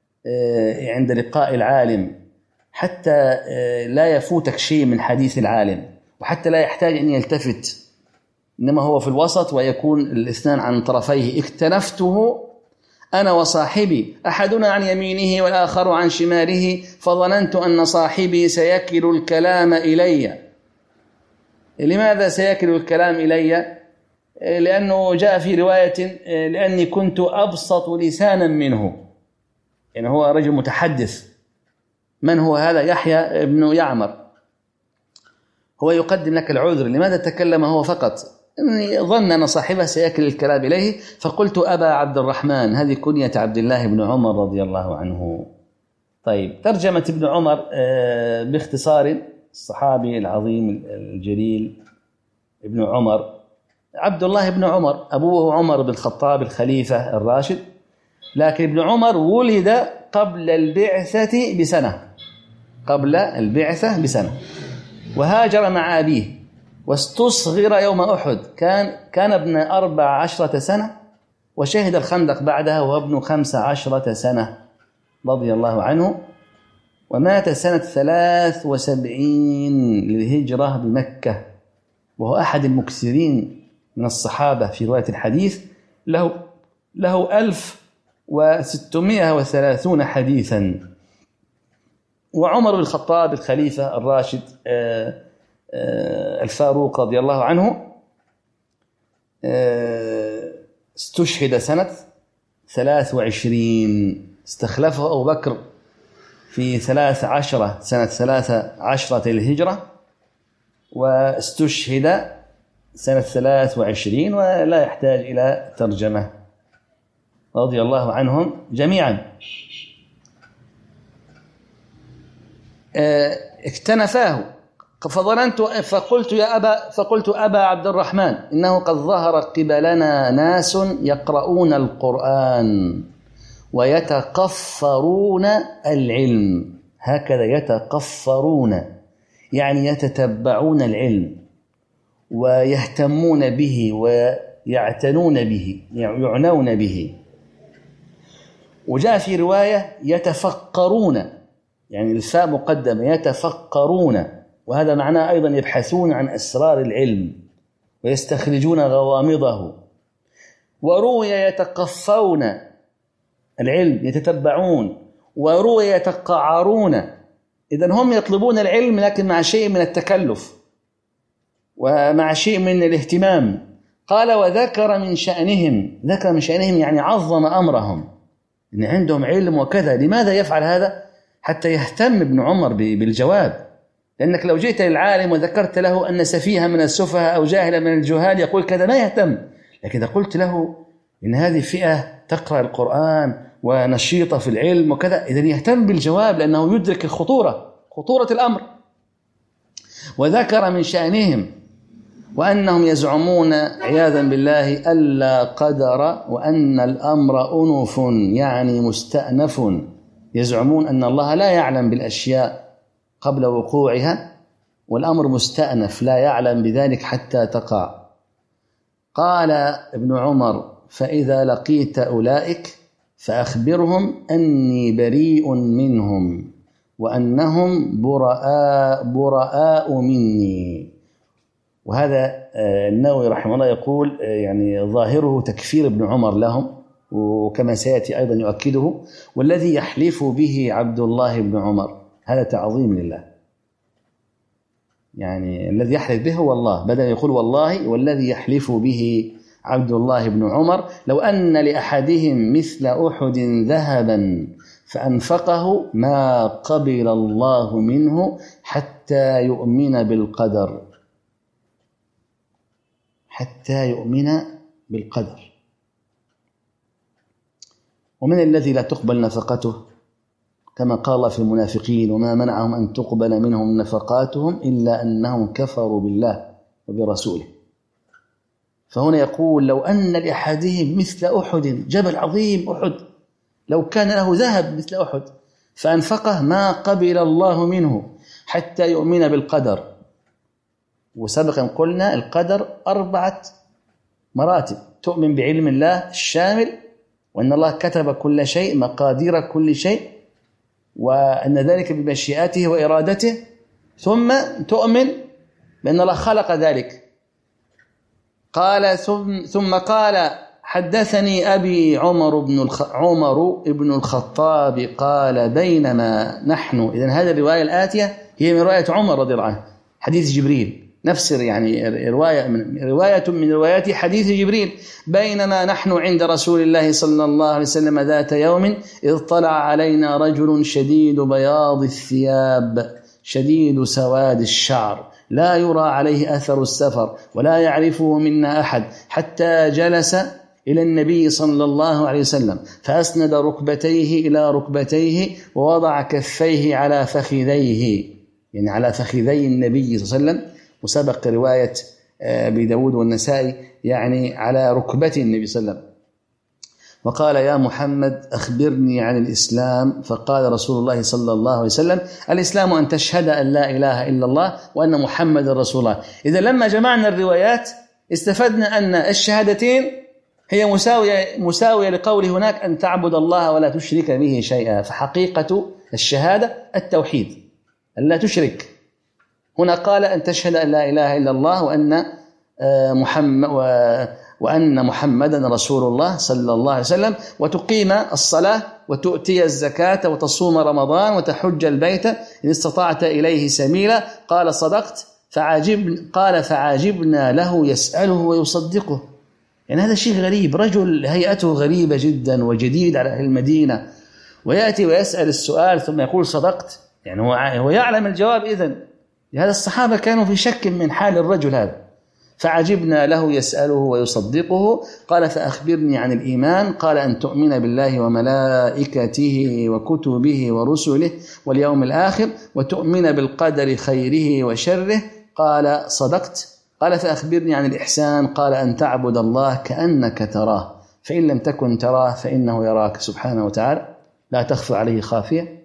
عند لقاء العالم، حتى لا يفوتك شيء من حديث العالم، وحتى لا يحتاج أن يلتفت، إنما هو في الوسط ويكون الاثنان عن طرفيه. اكتنفته أنا وصاحبي، أحدنا عن يمينه والآخر عن شماله، فظننت أن صاحبي سيكل الكلام إلي. لماذا سيكل الكلام إلي؟ لأنه جاء في رواية لأني كنت أبسط لسانا منه، يعني هو رجل متحدث. من هو هذا؟ يحيى بن يعمر. هو يقدم لك العذر لماذا تكلم هو فقط، إني ظن أن صاحبه سيكل الكلام إليه، فقلت أبا عبد الرحمن، هذه كنية عبد الله بن عمر رضي الله عنه. طيب، ترجمة ابن عمر باختصار. الصحابي العظيم الجليل ابن عمر عبد الله بن عمر، أبوه عمر بن الخطاب الخليفة الراشد، لكن ابن عمر ولد قبل البعثة بسنة قبل البعثة بسنة وهاجر مع أبيه واستصغر يوم أحد. كان كان ابن أربع عشرة سنة، وشهد الخندق بعدها وهو ابن خمس عشرة سنة رضي الله عنه. ومات سنة ثلاث وسبعين للهجرة بمكة، وهو أحد المكثرين من الصحابة في رواية الحديث، له له ألف وستمائة وثلاثون حديثا. وعمر بن الخطاب الخليفة الراشد الفاروق رضي الله عنه استشهد سنة ثلاث وعشرين، استخلفه أبو بكر في ثلاث عشرة سنة ثلاث عشرة الهجرة، واستشهد سنة ثلاث وعشرين، ولا يحتاج إلى ترجمة رضي الله عنهم جميعا. اكتنفاه فظننت فقلت يا أبا فقلت أبا عبد الرحمن، إنه قد ظهر قبلنا ناس يقرؤون القرآن ويتقفرون العلم. هكذا يتقفرون، يعني يتتبعون العلم ويهتمون به ويعتنون به، يعنون به. وجاء في رواية يتفقرون، يعني الفاء مقدمة، يتفقرون، وهذا معناه أيضا يبحثون عن أسرار العلم ويستخرجون غوامضه. وروي يتقفون العلم، يتتبعون، وروي يتقعرون. إذن هم يطلبون العلم لكن مع شيء من التكلف ومع شيء من الاهتمام. قال وذكر من شأنهم، ذكر من شأنهم يعني عظم أمرهم، إن عندهم علم وكذا. لماذا يفعل هذا؟ حتى يهتم ابن عمر بالجواب. لأنك لو جئت للعالم وذكرت له أن سفيها من السفهاء أو جاهلا من الجهال يقول كذا ما يهتم، لكن إذا قلت له إن هذه فئة تقرأ القرآن ونشيطة في العلم وكذا، إذن يهتم بالجواب لأنه يدرك الخطورة خطورة الأمر. وذكر من شأنهم وأنهم يزعمون عياذا بالله ألا قدر، وأن الأمر أنف يعني مستأنف. يزعمون أن الله لا يعلم بالأشياء قبل وقوعها، والأمر مستأنف لا يعلم بذلك حتى تقع. قال ابن عمر فإذا لقيت أولئك فأخبرهم أني بريء منهم وأنهم براء, براء مني. وهذا النووي رحمه الله يقول يعني ظاهره تكفير ابن عمر لهم، وكما سيأتي أيضا يؤكده. والذي يحلف به عبد الله بن عمر، هذا تعظيم لله، يعني الذي يحلف به هو الله، بدل يقول والله. والذي يحلف به عبد الله بن عمر لو أن لأحدهم مثل أحد ذهبا فأنفقه ما قبل الله منه حتى يؤمن بالقدر، حتى يؤمن بالقدر. ومن الذي لا تقبل نفقته؟ كما قال في المنافقين وما منعهم أن تقبل منهم نفقاتهم إلا أنهم كفروا بالله وبرسوله. فهنا يقول لو أن لأحدهم مثل أحد، جبل عظيم أحد، لو كان له ذهب مثل أحد فأنفقه ما قبل الله منه حتى يؤمن بالقدر. وسبقا قلنا القدر أربعة مراتب: تؤمن بعلم الله الشامل، وأن الله كتب كل شيء، مقادير كل شيء، وأن ذلك بمشيئته وإرادته، ثم تؤمن بأن الله خلق ذلك. قال ثم, ثم قال حدثني أبي عمر بن الخ... عمر بن الخطاب قال بينما نحن، إذن هذه الرواية الآتية هي من رواية عمر رضي الله عنه، حديث جبريل. نفس يعني رواية من رواية من روايات حديث جبريل: بينما نحن عند رسول الله صلى الله عليه وسلم ذات يوم إذ طلع علينا رجل شديد بياض الثياب شديد سواد الشعر لا يرى عليه أثر السفر ولا يعرفه منا أحد، حتى جلس إلى النبي صلى الله عليه وسلم فأسند ركبتيه إلى ركبتيه ووضع كفيه على فخذيه، يعني على فخذي النبي صلى الله عليه وسلم، وسبق رواية أبي داود والنسائي يعني على ركبة النبي صلى الله عليه وسلم، وقال: يا محمد أخبرني عن الإسلام. فقال رسول الله صلى الله عليه وسلم: الإسلام أن تشهد أن لا إله إلا الله وأن محمد رسول الله. إذا لما جمعنا الروايات استفدنا أن الشهادتين هي مساوية, مساوية لقول هناك أن تعبد الله ولا تشرك به شيئا، فحقيقة الشهادة التوحيد أن لا تشرك. هنا قال أن تشهد أن لا إله إلا الله وأن محمد وأن محمدا رسول الله صلى الله عليه وسلم، وتقيم الصلاة وتؤتي الزكاة وتصوم رمضان وتحج البيت إن استطعت إليه سبيلا. قال: صدقت. فعجب قال: فعجبنا له يسأله ويصدقه. يعني هذا شيء غريب، رجل هيئته غريبة جدا وجديد على أهل المدينة، ويأتي ويسأل السؤال ثم يقول صدقت، يعني هو يعلم الجواب. إذن لهذا الصحابة كانوا في شك من حال الرجل هذا. فعجبنا له يسأله ويصدقه. قال: فأخبرني عن الإيمان. قال: أن تؤمن بالله وملائكته وكتبه ورسله واليوم الآخر وتؤمن بالقدر خيره وشره. قال: صدقت. قال: فأخبرني عن الإحسان. قال: أن تعبد الله كأنك تراه فإن لم تكن تراه فإنه يراك سبحانه وتعالى لا تخفى عليه خافية.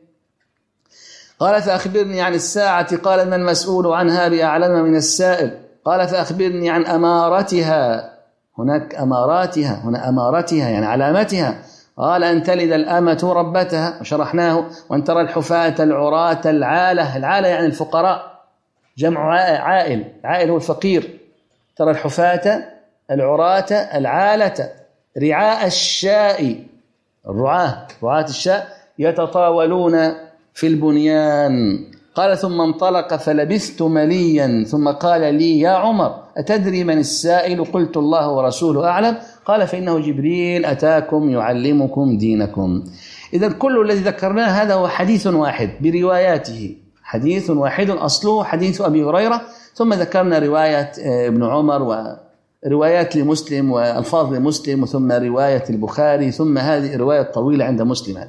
قال: فأخبرني عن الساعة. قال: ما المسؤول عنها بأعلم من السائل. قال: فأخبرني عن أمارتها. هناك أماراتها، هنا أمارتها يعني علامتها. قال: أن تلد الأمة ربتها، وشرحناه. وأن ترى الحفاة العراة العالة. العالة يعني الفقراء، جمع عائل، عائل هو الفقير. ترى الحفاة العراة العالة رعاء الشاء، الرعاة رعاة الشاء يتطاولون في البنيان. قال: ثم انطلق فلبثت مليا ثم قال لي: يا عمر أتدري من السائل؟ قلت: الله ورسوله أعلم. قال: فإنه جبريل أتاكم يعلمكم دينكم. إذن كل الذي ذكرناه هذا هو حديث واحد برواياته، حديث واحد أصله حديث أبي هريرة، ثم ذكرنا رواية ابن عمر وروايات لمسلم وألفاظ لمسلم، ثم رواية البخاري، ثم هذه الرواية الطويلة عند مسلم.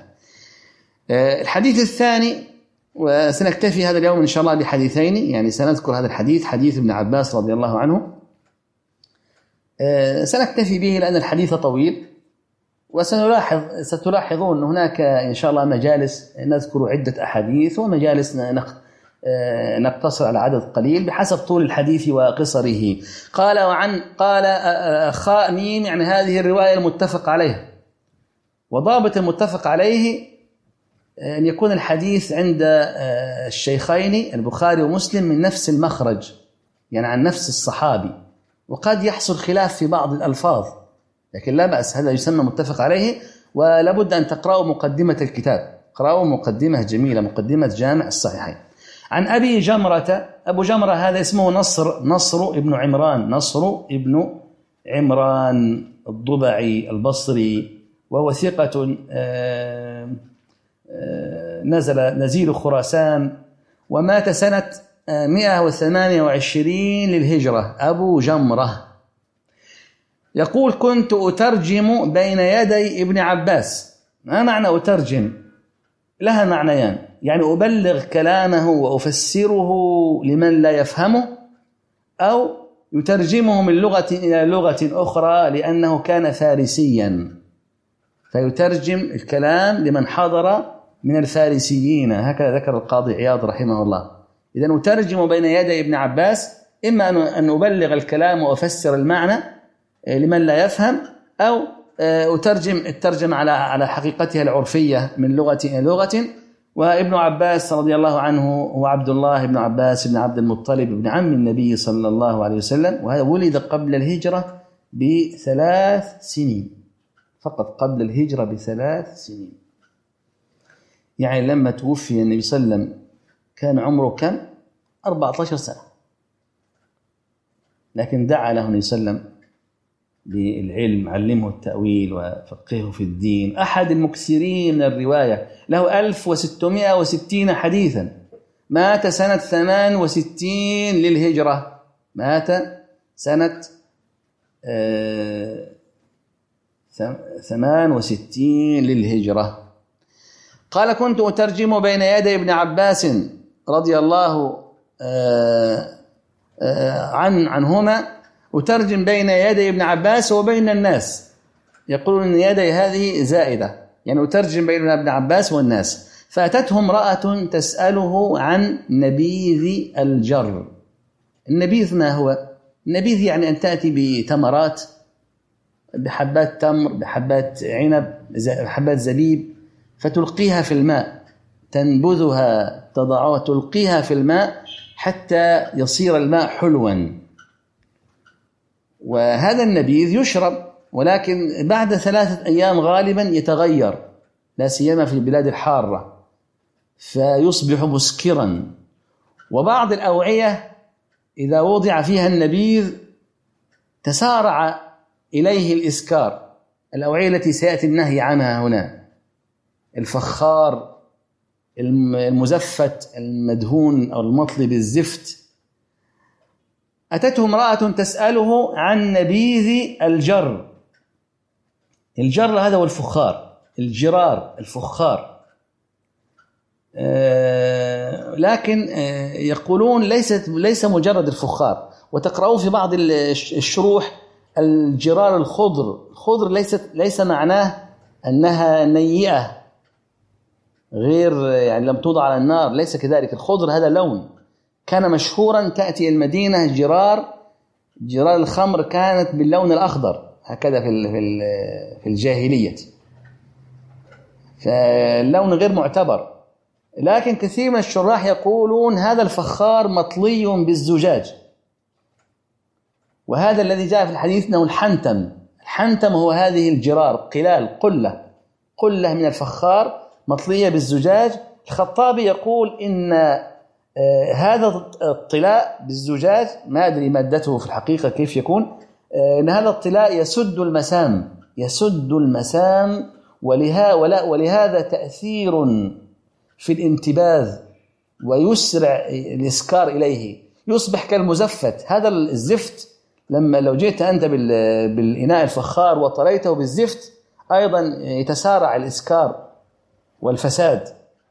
الحديث الثاني، وسنكتفي هذا اليوم إن شاء الله بحديثين، يعني سنذكر هذا الحديث حديث ابن عباس رضي الله عنه، سنكتفي به لأن الحديث طويل، وسنلاحظ ستلاحظون هناك إن شاء الله مجالس نذكر عدة أحاديث، ومجالس نقتصر على عدد قليل بحسب طول الحديث وقصره. قال: وعن قال خاء ميم، يعني هذه الرواية المتفق عليها. وضابط المتفق عليه أن يكون الحديث عند الشيخين البخاري ومسلم من نفس المخرج، يعني عن نفس الصحابي، وقد يحصل خلاف في بعض الألفاظ، لكن لا بأس، هذا يسمى متفق عليه. ولابد أن تقرأوا مقدمة الكتاب، قرأوا مقدمة جميلة، مقدمة جامع الصحيحين. عن أبي جمرة. أبو جمرة هذا اسمه نصر نصر ابن عمران نصر ابن عمران الضبعي البصري، وهو ثقة نزل نزيل خراسان، ومات سنة مئة وثمانية وعشرين للهجرة. أبو جمرة يقول: كنت أترجم بين يدي ابن عباس. ما معنى أترجم؟ لها معنيان، يعني أبلغ كلامه وأفسره لمن لا يفهمه، أو يترجمه من لغة إلى لغة أخرى لأنه كان فارسيا، فيترجم الكلام لمن حضر من الفارسيين، هكذا ذكر القاضي عياض رحمه الله. إذن أترجم بين يدي ابن عباس، إما أن أبلغ الكلام وأفسر المعنى لمن لا يفهم، أو أترجم الترجم على على حقيقتها العرفية من لغة إلى لغة. وابن عباس رضي الله عنه هو عبد الله بن عباس بن عبد المطلب بن عم النبي صلى الله عليه وسلم، وهذا ولد قبل الهجرة بثلاث سنين فقط، قبل الهجرة بثلاث سنين. يعني لما توفي النبي صلى الله عليه وسلم كان عمره كم؟ أربعة عشر سنة. لكن دعا له النبي صلى الله عليه وسلم بالعلم، علمه التأويل وفقهه في الدين. أحد المكثرين من الرواية، له ألف وستمائة وستين حديثا، مات سنة ثمان وستين للهجرة، مات سنة آه ثمان وستين للهجرة. قال: كنت أترجم بين يدي ابن عباس رضي الله آه آه عن عنهما، أترجم بين يدي ابن عباس وبين الناس، يقولون أن يدي هذه زائدة، يعني أترجم بين ابن عباس والناس. فأتته امرأة تسأله عن نبيذ الجر. النبيذ ما هو؟ النبيذ يعني أن تأتي بتمرات، بحبات تمر، بحبات عنب، بحبات زبيب، فتلقيها في الماء، تنبذها، تضعها، تلقيها في الماء حتى يصير الماء حلوا. وهذا النبيذ يشرب، ولكن بعد ثلاثة أيام غالبا يتغير، لا سيما في البلاد الحارة، فيصبح مسكرا. وبعض الأوعية إذا وضع فيها النبيذ تسارع إليه الإسكار. الأوعية التي سيأتي النهي عنها هنا، الفخار، المزفت، المدهون أو المطلي بالزفت. أتته امرأة تسأله عن نبيذ الجر. الجر هذا هو الفخار، الجرار، الفخار. آه لكن آه يقولون ليست ليس مجرد الفخار. وتقرأوا في بعض الشروح الجرار الخضر. الخضر ليست ليس معناه أنها نيئة غير يعني لم توضع على النار، ليس كذلك. الخضر هذا لون كان مشهورا، تأتي المدينة جرار جرار الخمر كانت باللون الأخضر هكذا في في الجاهلية، فاللون غير معتبر. لكن كثير من الشراح يقولون هذا الفخار مطلي بالزجاج، وهذا الذي جاء في الحديث أنه الحنتم. الحنتم هو هذه الجرار، قلال، قلة قلة من الفخار مطلية بالزجاج. الخطابي يقول إن آه هذا الطلاء بالزجاج، ما أدري مادته في الحقيقة كيف يكون، آه إن هذا الطلاء يسد المسام، يسد المسام ولها ولا ولهذا تأثير في الانتباذ، ويسرع الإسكار إليه، يصبح كالمزفت. هذا الزفت لما لو جئت أنت بالإناء الفخار وطريته بالزفت أيضا يتسارع الإسكار والفساد.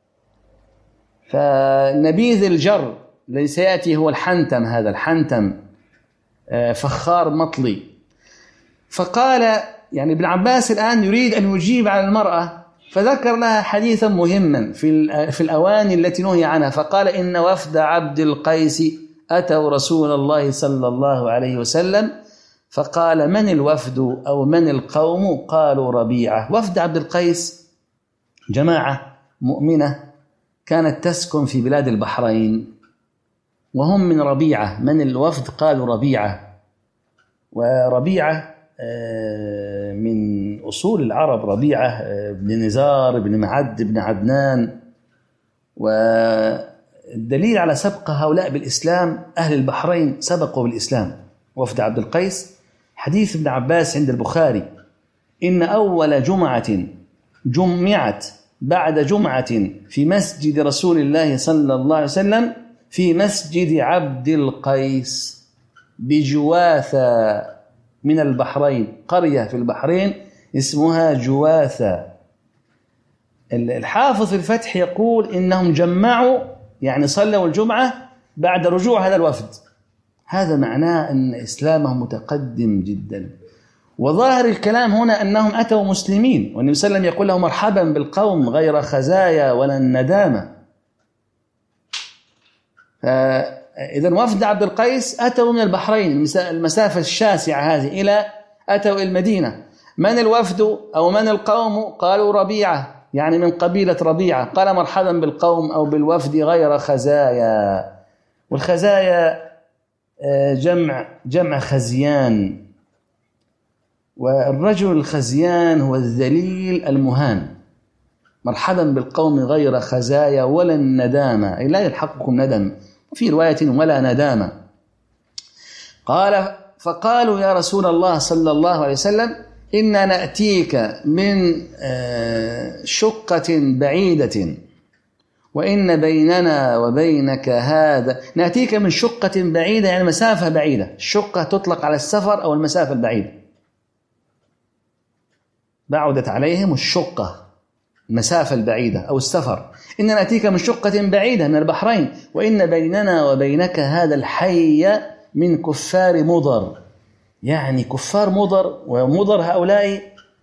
فنبيذ الجر الذي سيأتي هو الحنتم، هذا الحنتم فخار مطلي. فقال يعني ابن عباس الآن يريد أن يجيب على المرأة، فذكر لها حديثا مهما في في الأواني التي نهي عنها. فقال: إن وفد عبد القيس أتوا رسول الله صلى الله عليه وسلم، فقال: من الوفد أو من القوم؟ قالوا: ربيعة. وفد عبد القيس جماعة مؤمنة كانت تسكن في بلاد البحرين، وهم من ربيعة. من الوفد؟ قالوا: ربيعة. وربيعة من أصول العرب، ربيعة بن نزار بن معد بن عدنان. والدليل على سبق هؤلاء بالإسلام، أهل البحرين سبقوا بالإسلام. وفد عبد القيس، حديث ابن عباس عند البخاري: إن أول جمعة جمعت بعد جمعة في مسجد رسول الله صلى الله عليه وسلم في مسجد عبد القيس بجواثة من البحرين، قرية في البحرين اسمها جواثة. الحافظ في الفتح يقول إنهم جمعوا يعني صلوا الجمعة بعد رجوع هذا الوفد. هذا معناه أن إسلامهم متقدم جدا. وظاهر الكلام هنا أنهم أتوا مسلمين، والنبي صلى الله عليه وسلم يقول لهم: مرحبا بالقوم غير خزايا ولا الندامة. إذن وفد عبد القيس أتوا من البحرين، المسافة الشاسعة هذه، إلى أتوا المدينة. من الوفد أو من القوم؟ قالوا: ربيعة، يعني من قبيلة ربيعة. قال: مرحبا بالقوم أو بالوفد غير خزايا. والخزايا جمع جمع خزيان، والرجل الخزيان هو الذليل المهان. مرحبا بالقوم غير خزايا ولا الندامة، أي لا يلحقكم ندم. وفي رواية: ولا ندامة. قال فقالوا يا رسول الله صلى الله عليه وسلم إنا نأتيك من شقة بعيدة وإن بيننا وبينك هذا. نأتيك من شقة بعيدة يعني مسافة بعيدة. الشقة تطلق على السفر أو المسافة البعيدة. بعدت عليهم الشقة المسافة البعيدة أو السفر. إن نأتيك من شقة بعيدة من البحرين وإن بيننا وبينك هذا الحي من كفار مضر. يعني كفار مضر، ومضر هؤلاء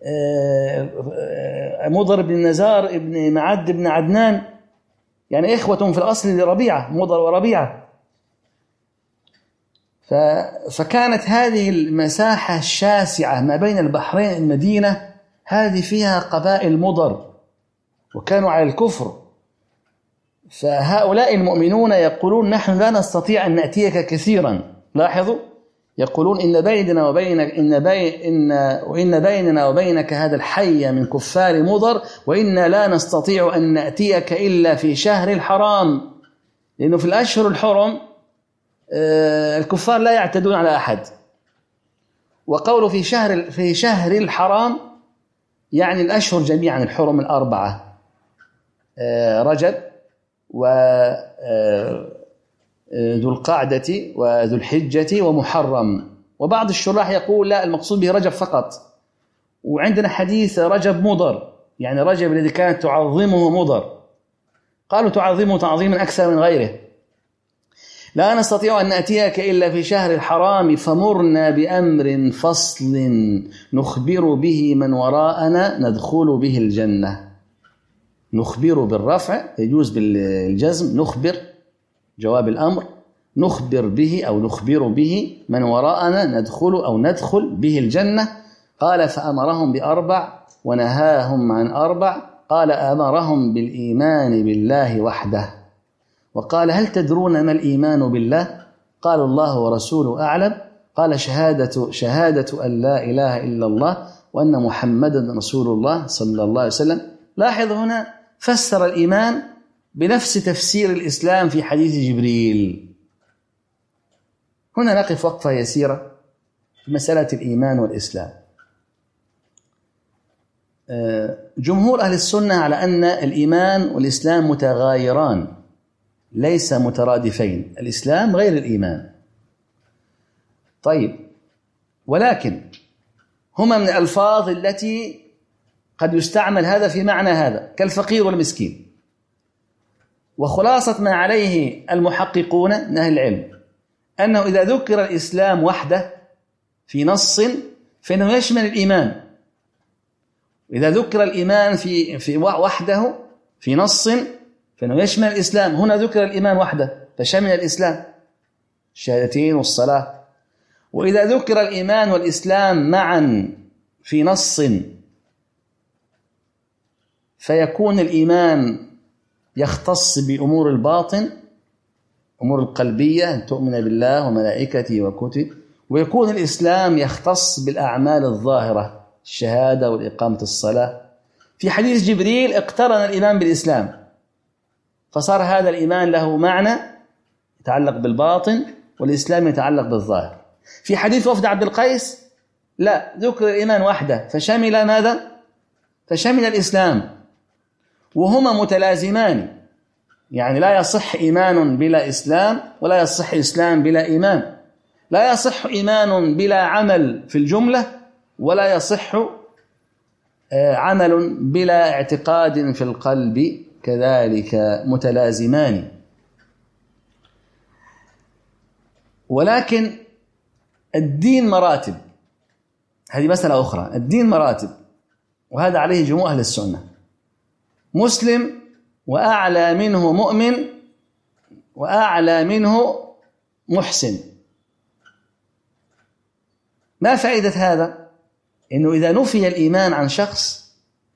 مضر بن نزار ابن معد بن عدنان، يعني إخوة في الأصل لربيعة، مضر وربيعة. فكانت هذه المساحة الشاسعة ما بين البحرين المدينة هذه فيها قبائل مضر وكانوا على الكفر. فهؤلاء المؤمنون يقولون نحن لا نستطيع أن نأتيك كثيرا. لاحظوا يقولون إن بيننا وبينك إن بي إن وإن بيننا وبينك هذا الحي من كفار مضر وإنا لا نستطيع أن نأتيك إلا في شهر الحرام، لأنه في الأشهر الحرم الكفار لا يعتدون على أحد. وقولوا في شهر في شهر الحرام يعني الأشهر جميعا الحرم الأربعة، رجب وذو القعدة وذو الحجة ومحرم. وبعض الشراح يقول لا، المقصود به رجب فقط. وعندنا حديث رجب مضر، يعني رجب الذي كانت تعظمه مضر، قالوا تعظمه تعظيما أكثر من غيره. لا نستطيع أن نأتيك إلا في شهر الحرام فمرنا بأمر فصل نخبر به من وراءنا ندخل به الجنة. نخبر بالرفع يجوز بالجزم، نخبر جواب الأمر، نخبر به أو نخبر به من وراءنا ندخل أو ندخل به الجنة. قال فأمرهم بأربع ونهاهم عن أربع. قال أمرهم بالإيمان بالله وحده. وقال هل تدرون ما الإيمان بالله؟ قالوا الله ورسوله أعلم. قال شهادة, شهادة أن لا إله إلا الله وأن محمدا رسول الله صلى الله عليه وسلم. لاحظ هنا فسر الإيمان بنفس تفسير الإسلام في حديث جبريل. هنا نقف وقفة يسيرة في مسألة الإيمان والإسلام. جمهور أهل السنة على أن الإيمان والإسلام متغايران ليس مترادفين، الإسلام غير الإيمان. طيب، ولكن هما من الألفاظ التي قد يستعمل هذا في معنى هذا كالفقير والمسكين. وخلاصة ما عليه المحققون من أهل العلم أنه إذا ذكر الإسلام وحده في نص فإنه يشمل الإيمان. إذا ذكر الإيمان في في وحده في نص فإنه يشمل الإسلام. هنا ذكر الإيمان وحده فشمل الإسلام، الشهادتين والصلاة. وإذا ذكر الإيمان والإسلام معا في نص فيكون الإيمان يختص بأمور الباطن، أمور القلبية، أن تؤمن بالله وملائكته وكتبه. ويكون الإسلام يختص بالأعمال الظاهرة، الشهادة والإقامة الصلاة. في حديث جبريل اقترن الإيمان بالإسلام، فصار هذا الإيمان له معنى يتعلق بالباطن والإسلام يتعلق بالظاهر. في حديث وفد عبد القيس لا، ذكر الإيمان وحده فشمل ماذا؟ فشمل الإسلام. وهما متلازمان، يعني لا يصح إيمان بلا إسلام ولا يصح إسلام بلا إيمان. لا يصح إيمان بلا عمل في الجملة، ولا يصح عمل بلا اعتقاد في القلب، كذلك متلازمان. ولكن الدين مراتب، هذه مسألة أخرى. الدين مراتب، وهذا عليه جمهور أهل السنة. مسلم وأعلى منه مؤمن وأعلى منه محسن. ما فائدة هذا؟ إنه إذا نفي الإيمان عن شخص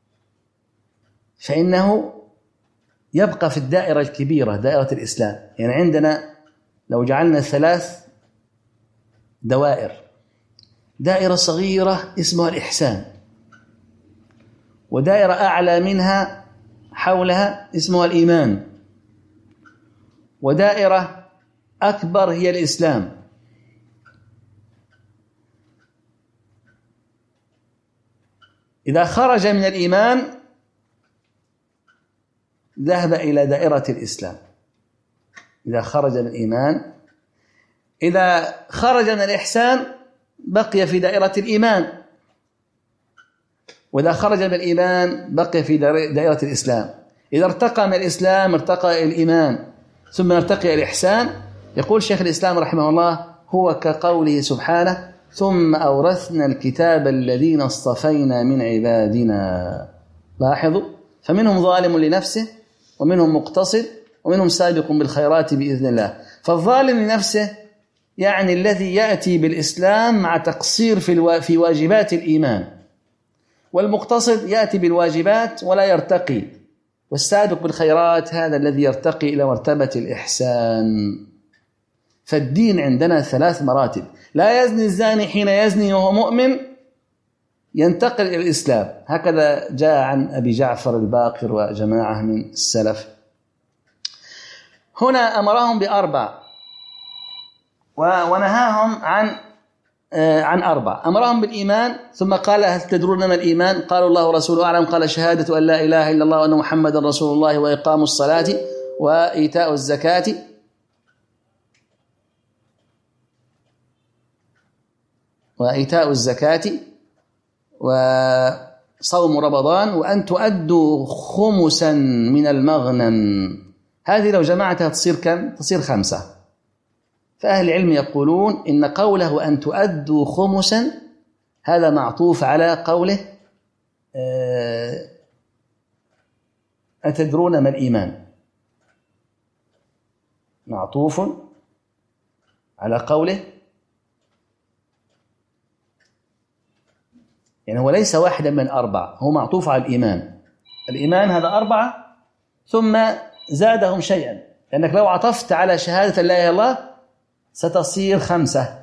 فإنه يبقى في الدائرة الكبيرة، دائرة الإسلام. يعني عندنا لو جعلنا ثلاث دوائر، دائرة صغيرة اسمها الإحسان، ودائرة أعلى منها حولها اسمها الإيمان، ودائرة أكبر هي الإسلام. إذا خرج من الإيمان ذهب إلى دائرة الإسلام. إذا خرج من الإيمان، إذا خرج من الإحسان بقي في دائرة الإيمان، وإذا خرج من الإيمان بقي في دائرة الإسلام. إذا ارتقى من الإسلام ارتقى إلى الإيمان، ثم ارتقى إلى الإحسان. يقول شيخ الإسلام رحمه الله: هو كقوله سبحانه: ثم أورثنا الكتاب الذين اصطفينا من عبادنا. لاحظوا، فمنهم ظالم لنفسه، ومنهم مقتصد، ومنهم سابق بالخيرات بإذن الله. فالظالم لنفسه يعني الذي يأتي بالإسلام مع تقصير في في واجبات الإيمان، والمقتصد يأتي بالواجبات ولا يرتقي، والسابق بالخيرات هذا الذي يرتقي إلى مرتبة الإحسان. فالدين عندنا ثلاث مراتب: لا يزني الزاني حين يزني وهو مؤمن، ينتقل إلى الإسلام. هكذا جاء عن أبي جعفر الباقر وجماعة من السلف. هنا أمرهم بأربع ونهاهم عن عن أربع. أمرهم بالإيمان، ثم قال: هل تدرون ما الإيمان؟ قالوا: الله ورسوله أعلم. قال: شهادة أن لا إله إلا الله وأن محمدا رسول الله، وإقام الصلاة، وإيتاء الزكاة، وإيتاء الزكاة وصوم رمضان، وأن تؤدوا خمسا من المغنم. هذه لو جمعتها تصير كم؟ تصير خمسة. فأهل العلم يقولون إن قوله أن تؤدوا خمسا هذا معطوف على قوله أتدرون ما الإيمان، معطوف على قوله، يعني هو ليس واحدا من أربعة، هو معطوف على الإيمان. الإيمان هذا أربعة ثم زادهم شيئا، لأنك لو عطفت على شهادة لا إله إلا الله ستصير خمسة.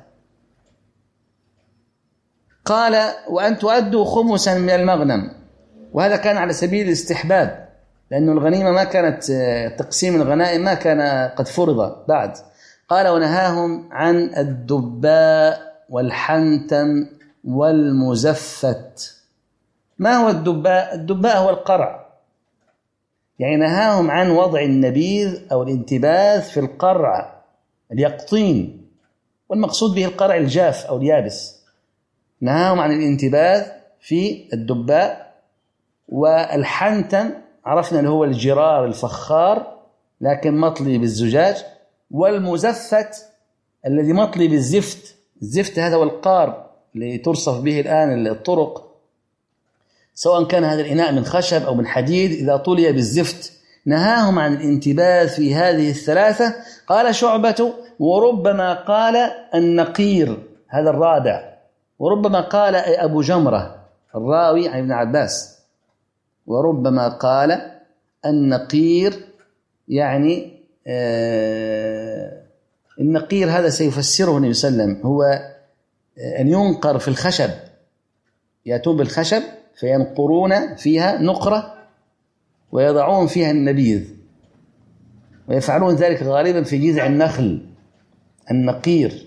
قال: وأن تؤدوا خمسا من المغنم، وهذا كان على سبيل الاستحباب، لأن الغنيمة ما كانت، تقسيم الغنائم ما كان قد فرض بعد. قال: ونهاهم عن الدباء والحنتم والمزفت. ما هو الدباء؟ الدباء هو القرع، يعني نهاهم عن وضع النبيذ أو الانتباذ في القرع اليقطين، والمقصود به القرع الجاف أو اليابس. نهاهم عن الانتباذ في الدباء. والحنتم عرفنا اللي هو الجرار الفخار لكن مطلي بالزجاج. والمزفت الذي مطلي بالزفت، الزفت هذا هو القار اللي ترصف به الآن الطرق، سواء كان هذا الإناء من خشب أو من حديد، إذا طلي بالزفت. نهاهم عن الانتباذ في هذه الثلاثة. قال شعبة: وربما قال النقير، هذا الرابع. وربما قال أبو جمرة الراوي عن ابن عباس، وربما قال النقير، يعني آه النقير هذا سيفسره النبي صلى الله عليه وسلم، هو أن ينقر في الخشب، يأتون بالخشب فينقرون فيها نقرة ويضعون فيها النبيذ، ويفعلون ذلك غالبا في جذع النخل، النقير.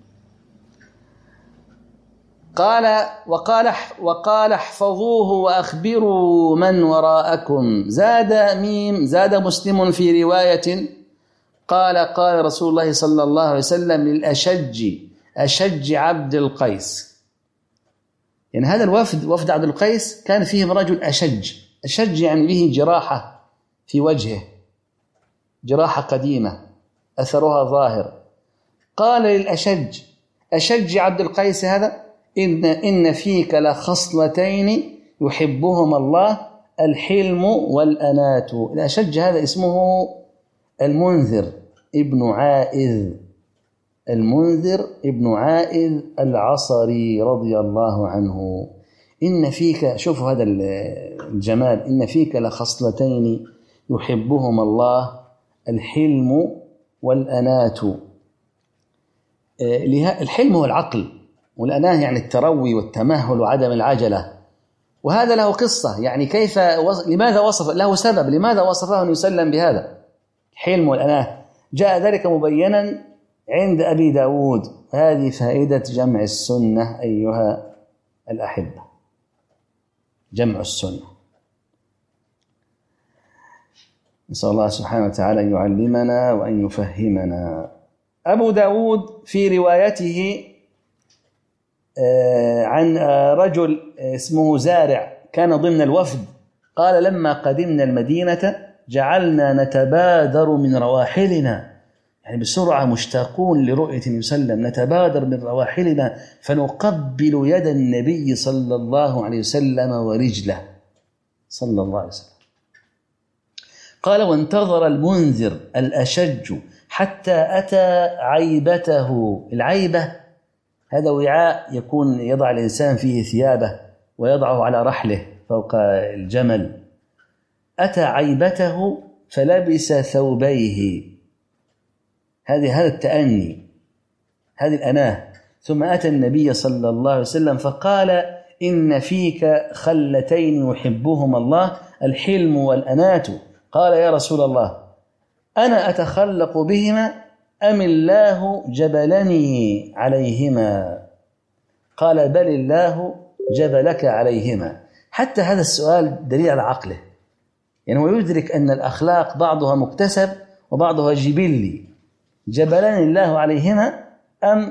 قال وقال وقال احفظوه وأخبروا من وراءكم. زاد ميم، زاد مسلم في رواية قال: قال رسول الله صلى الله عليه وسلم للأشج، أشج عبد القيس، يعني هذا الوفد وفد عبد القيس كان فيهم رجل أشج. أشج يعني به جراحة في وجهه، جراحة قديمة أثرها ظاهر. قال للأشج، أشج عبد القيس هذا: إن, إن فيك لخصلتين يحبهما الله، الحلم والأنات. الأشج هذا اسمه المنذر ابن عائذ، المنذر ابن عائذ العصري رضي الله عنه. إن فيك، شوفوا هذا الجمال، إن فيك لخصلتين يحبهما الله، الحلم والأنات. الحلم هو العقل، والأناه يعني التروي والتمهل وعدم العجلة. وهذا له قصة، يعني كيف وصف، لماذا وصف، له سبب لماذا وصفه النبي صلى الله عليه وسلم بهذا الحلم والأناه. جاء ذلك مبينا عند أبي داود. هذه فائدة جمع السنة أيها الأحبة. جمع السنة. نسأل الله سبحانه وتعالى أن يعلمنا وأن يفهمنا. أبو داود في روايته عن رجل اسمه زارع كان ضمن الوفد قال: لما قدمنا المدينة جعلنا نتبادر من رواحلنا، يعني بسرعة مشتاقون لرؤية النبي صلى الله عليه وسلم، نتبادر من رواحلنا فنقبل يد النبي صلى الله عليه وسلم ورجله صلى الله عليه وسلم. قال: وانتظر المنذر الأشج حتى أتى عيبته. العيبة هذا وعاء يكون يضع الإنسان فيه ثيابه ويضعه على رحله فوق الجمل. أتى عيبته فلبس ثوبيه، هذه هذا التأني، هذه الأناه. ثم أتى النبي صلى الله عليه وسلم فقال: إن فيك خلتين يحبهما الله، الحلم والأنات. قال: يا رسول الله، أنا أتخلق بهما أم الله جبلني عليهما؟ قال: بل الله جبلك عليهما. حتى هذا السؤال دليل على عقله، يعني هو يدرك أن الأخلاق بعضها مكتسب وبعضها جبلي. جبلني الله عليهما أم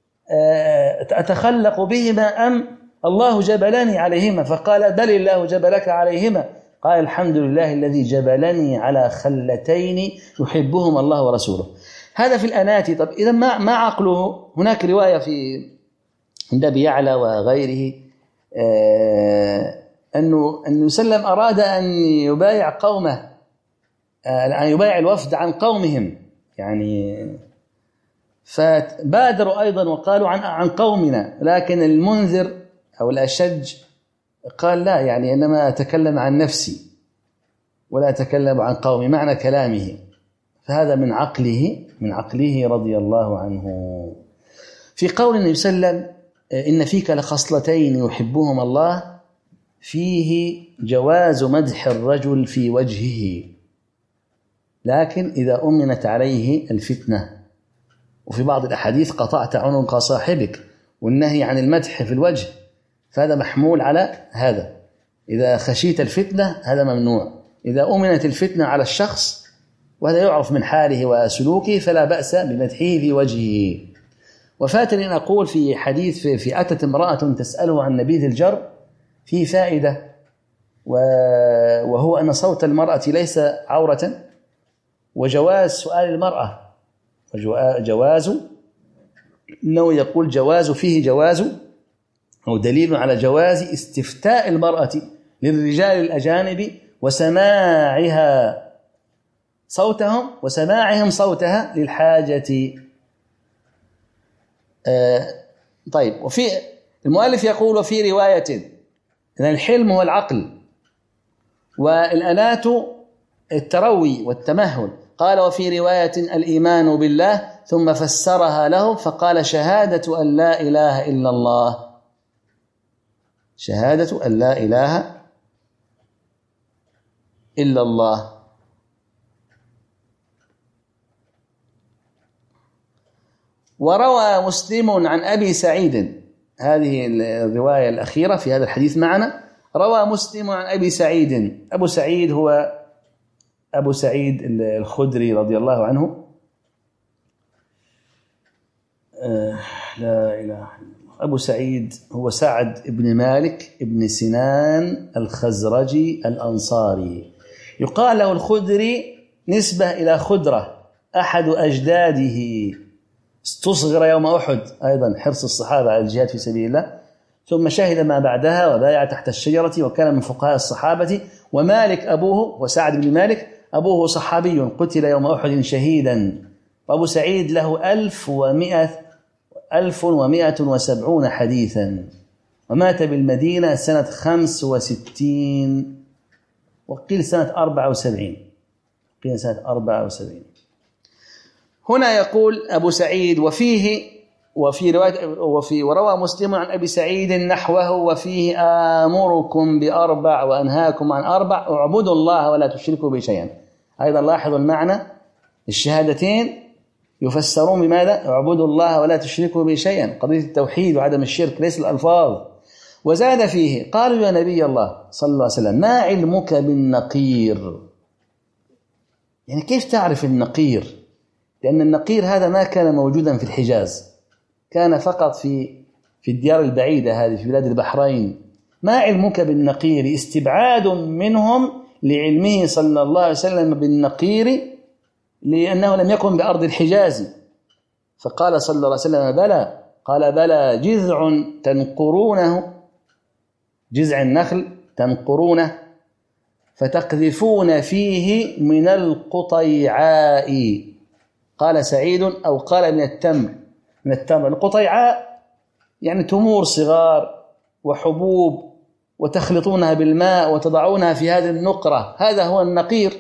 أتخلق بهما أم الله جبلني عليهما؟ فقال: بل الله جبلك عليهما. قال: الحمد لله الذي جبلني على خلتين يحبهما الله ورسوله. هذا في الأنات. طب إذا ما ما عقله؟ هناك رواية في عند أبي يعلى وغيره آه أنه أنه سلم أراد أن يبايع قومه، أن يبايع الوفد عن قومهم، يعني فبادروا أيضا وقالوا عن عن قومنا، لكن المنذر أو الأشج قال: لا، يعني إنما أتكلم عن نفسي ولا أتكلم عن قومي، معنى كلامه. فهذا من عقله من عقله رضي الله عنه. في قول النبي صلى الله عليه وسلم: إن فيك لخصلتين يحبهما الله، فيه جواز مدح الرجل في وجهه، لكن إذا أمنت عليه الفتنة. وفي بعض الأحاديث: قطعت عنق صاحبك، والنهي عن المدح في الوجه، فهذا محمول على هذا. إذا خشيت الفتنة هذا ممنوع. إذا أمنت الفتنة على الشخص وهذا يعرف من حاله وسلوكه فلا بأس بمدحه في وجهه. وفاتني أن أقول في حديث في, في أتت امرأة تسأله عن نبيذ الجر فيه فائدة، وهو أن صوت المرأة ليس عورة، وجواز سؤال المرأة، وجواز أنه يقول جواز فيه جواز أو دليل على جواز استفتاء المرأة للرجال الأجانب وسماعها صوتهم وسماعهم صوتها للحاجة. آه طيب. وفي المؤلف يقول: وفي رواية أن الحلم هو العقل، والأنات التروي والتمهل. قال: وفي رواية الإيمان بالله، ثم فسرها له فقال: شهادة أن لا إله إلا الله، شهادة أن لا إله إلا الله. وروى مسلم عن أبي سعيد، هذه الرواية الأخيرة في هذا الحديث معنا، روى مسلم عن أبي سعيد. أبو سعيد هو أبو سعيد الخدري رضي الله عنه. آه لا إله إلا الله. أبو سعيد هو سعد بن مالك بن سنان الخزرجي الأنصاري، يقال له الخدري نسبة إلى خدرة أحد أجداده، استصغر يوم أحد أيضا، حرص الصحابة على الجهاد في سبيل الله، ثم شهد ما بعدها وبايع تحت الشجرة وكان من فقهاء الصحابة. ومالك أبوه، وسعد بن مالك أبوه صحابي قتل يوم أحد شهيدا. وأبو سعيد له ألف ومئة ألف ومئة وسبعون حديثا، ومات بالمدينة سنة خمس وستين، وقيل سنة أربعة وسبعين، قيل سنة أربعة وسبعين. هنا يقول أبو سعيد: وفيه وفي رواية وفي وروى مسلم عن أبي سعيد نحوه، وفيه آمركم بأربع وأنهاكم عن أربع، اعبدوا الله ولا تشركوا به شيئا. أيضا لاحظوا المعنى، الشهادتين يفسرون بماذا؟ اعبدوا الله ولا تشركوا به شيئا، قضية التوحيد وعدم الشرك، ليس الألفاظ. وزاد فيه قالوا يا نبي الله صلى الله عليه وسلم ما علمك بالنقير؟ يعني كيف تعرف النقير؟ لأن النقير هذا ما كان موجودا في الحجاز، كان فقط في في الديار البعيدة هذه في بلاد البحرين. ما علمك بالنقير؟ استبعاد منهم لعلمه صلى الله عليه وسلم بالنقير لأنه لم يكن بأرض الحجاز. فقال صلى الله عليه وسلم بلى. قال بلى جذع تنقرونه، جذع النخل تنقرونه فتقذفون فيه من القطيعاء. قال سعيد أو قال من التمر. من التمر القطيعاء يعني تمور صغار وحبوب وتخلطونها بالماء وتضعونها في هذه النقرة، هذا هو النقير.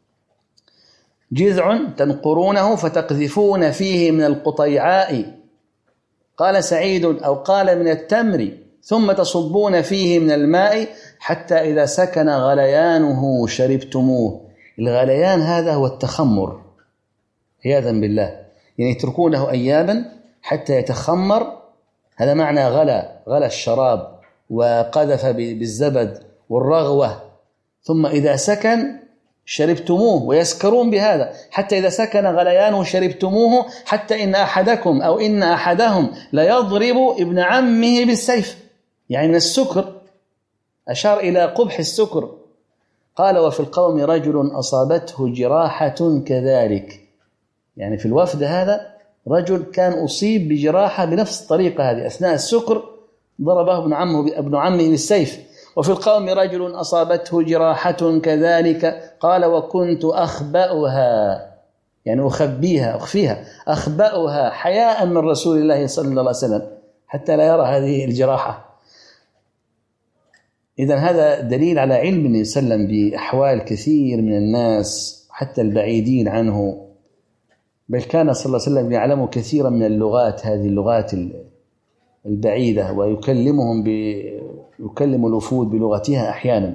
جذع تنقرونه فتقذفون فيه من القطيعاء. قال سعيد أو قال من التمر ثم تصبون فيه من الماء حتى إذا سكن غليانه شربتموه. الغليان هذا هو التخمر عياذا بالله، يعني يتركونه أياما حتى يتخمر، هذا معنى غلى، غلى الشراب وقذف بالزبد والرغوة، ثم إذا سكن شربتموه ويسكرون بهذا حتى إذا سكن غليانه شربتموه حتى إن أحدكم أو إن أحدهم ليضرب ابن عمه بالسيف، يعني من السكر، أشار إلى قبح السكر. قال وفي القوم رجل أصابته جراحة كذلك، يعني في الوفد هذا رجل كان أصيب بجراحة بنفس الطريقة هذه أثناء السكر، ضربه ابن عمه ابن عمه بالسيف. وفي القوم رجل أصابته جراحة كذلك قال وكنت أخبأها، يعني أخبيها أخفيها أخبأها حياء من رسول الله صلى الله عليه وسلم حتى لا يرى هذه الجراحة. إذن هذا دليل على علم النبي صلى الله عليه وسلم بأحوال كثير من الناس حتى البعيدين عنه، بل كان صلى الله عليه وسلم يعلم كثيرا من اللغات، هذه اللغات البعيدة، ويكلمهم ب... يكلم الوفود بلغتها أحيانا.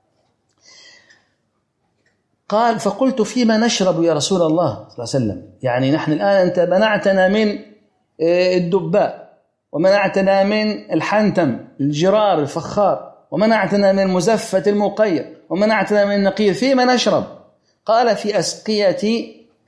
قال فقلت فيما نشرب يا رسول الله صلى الله عليه وسلم، يعني نحن الآن أنت منعتنا من الدباء ومنعتنا من الحنتم الجرار الفخار ومنعتنا من المزفة المقير ومنعتنا من النقير، فيما نشرب؟ قال في أسقية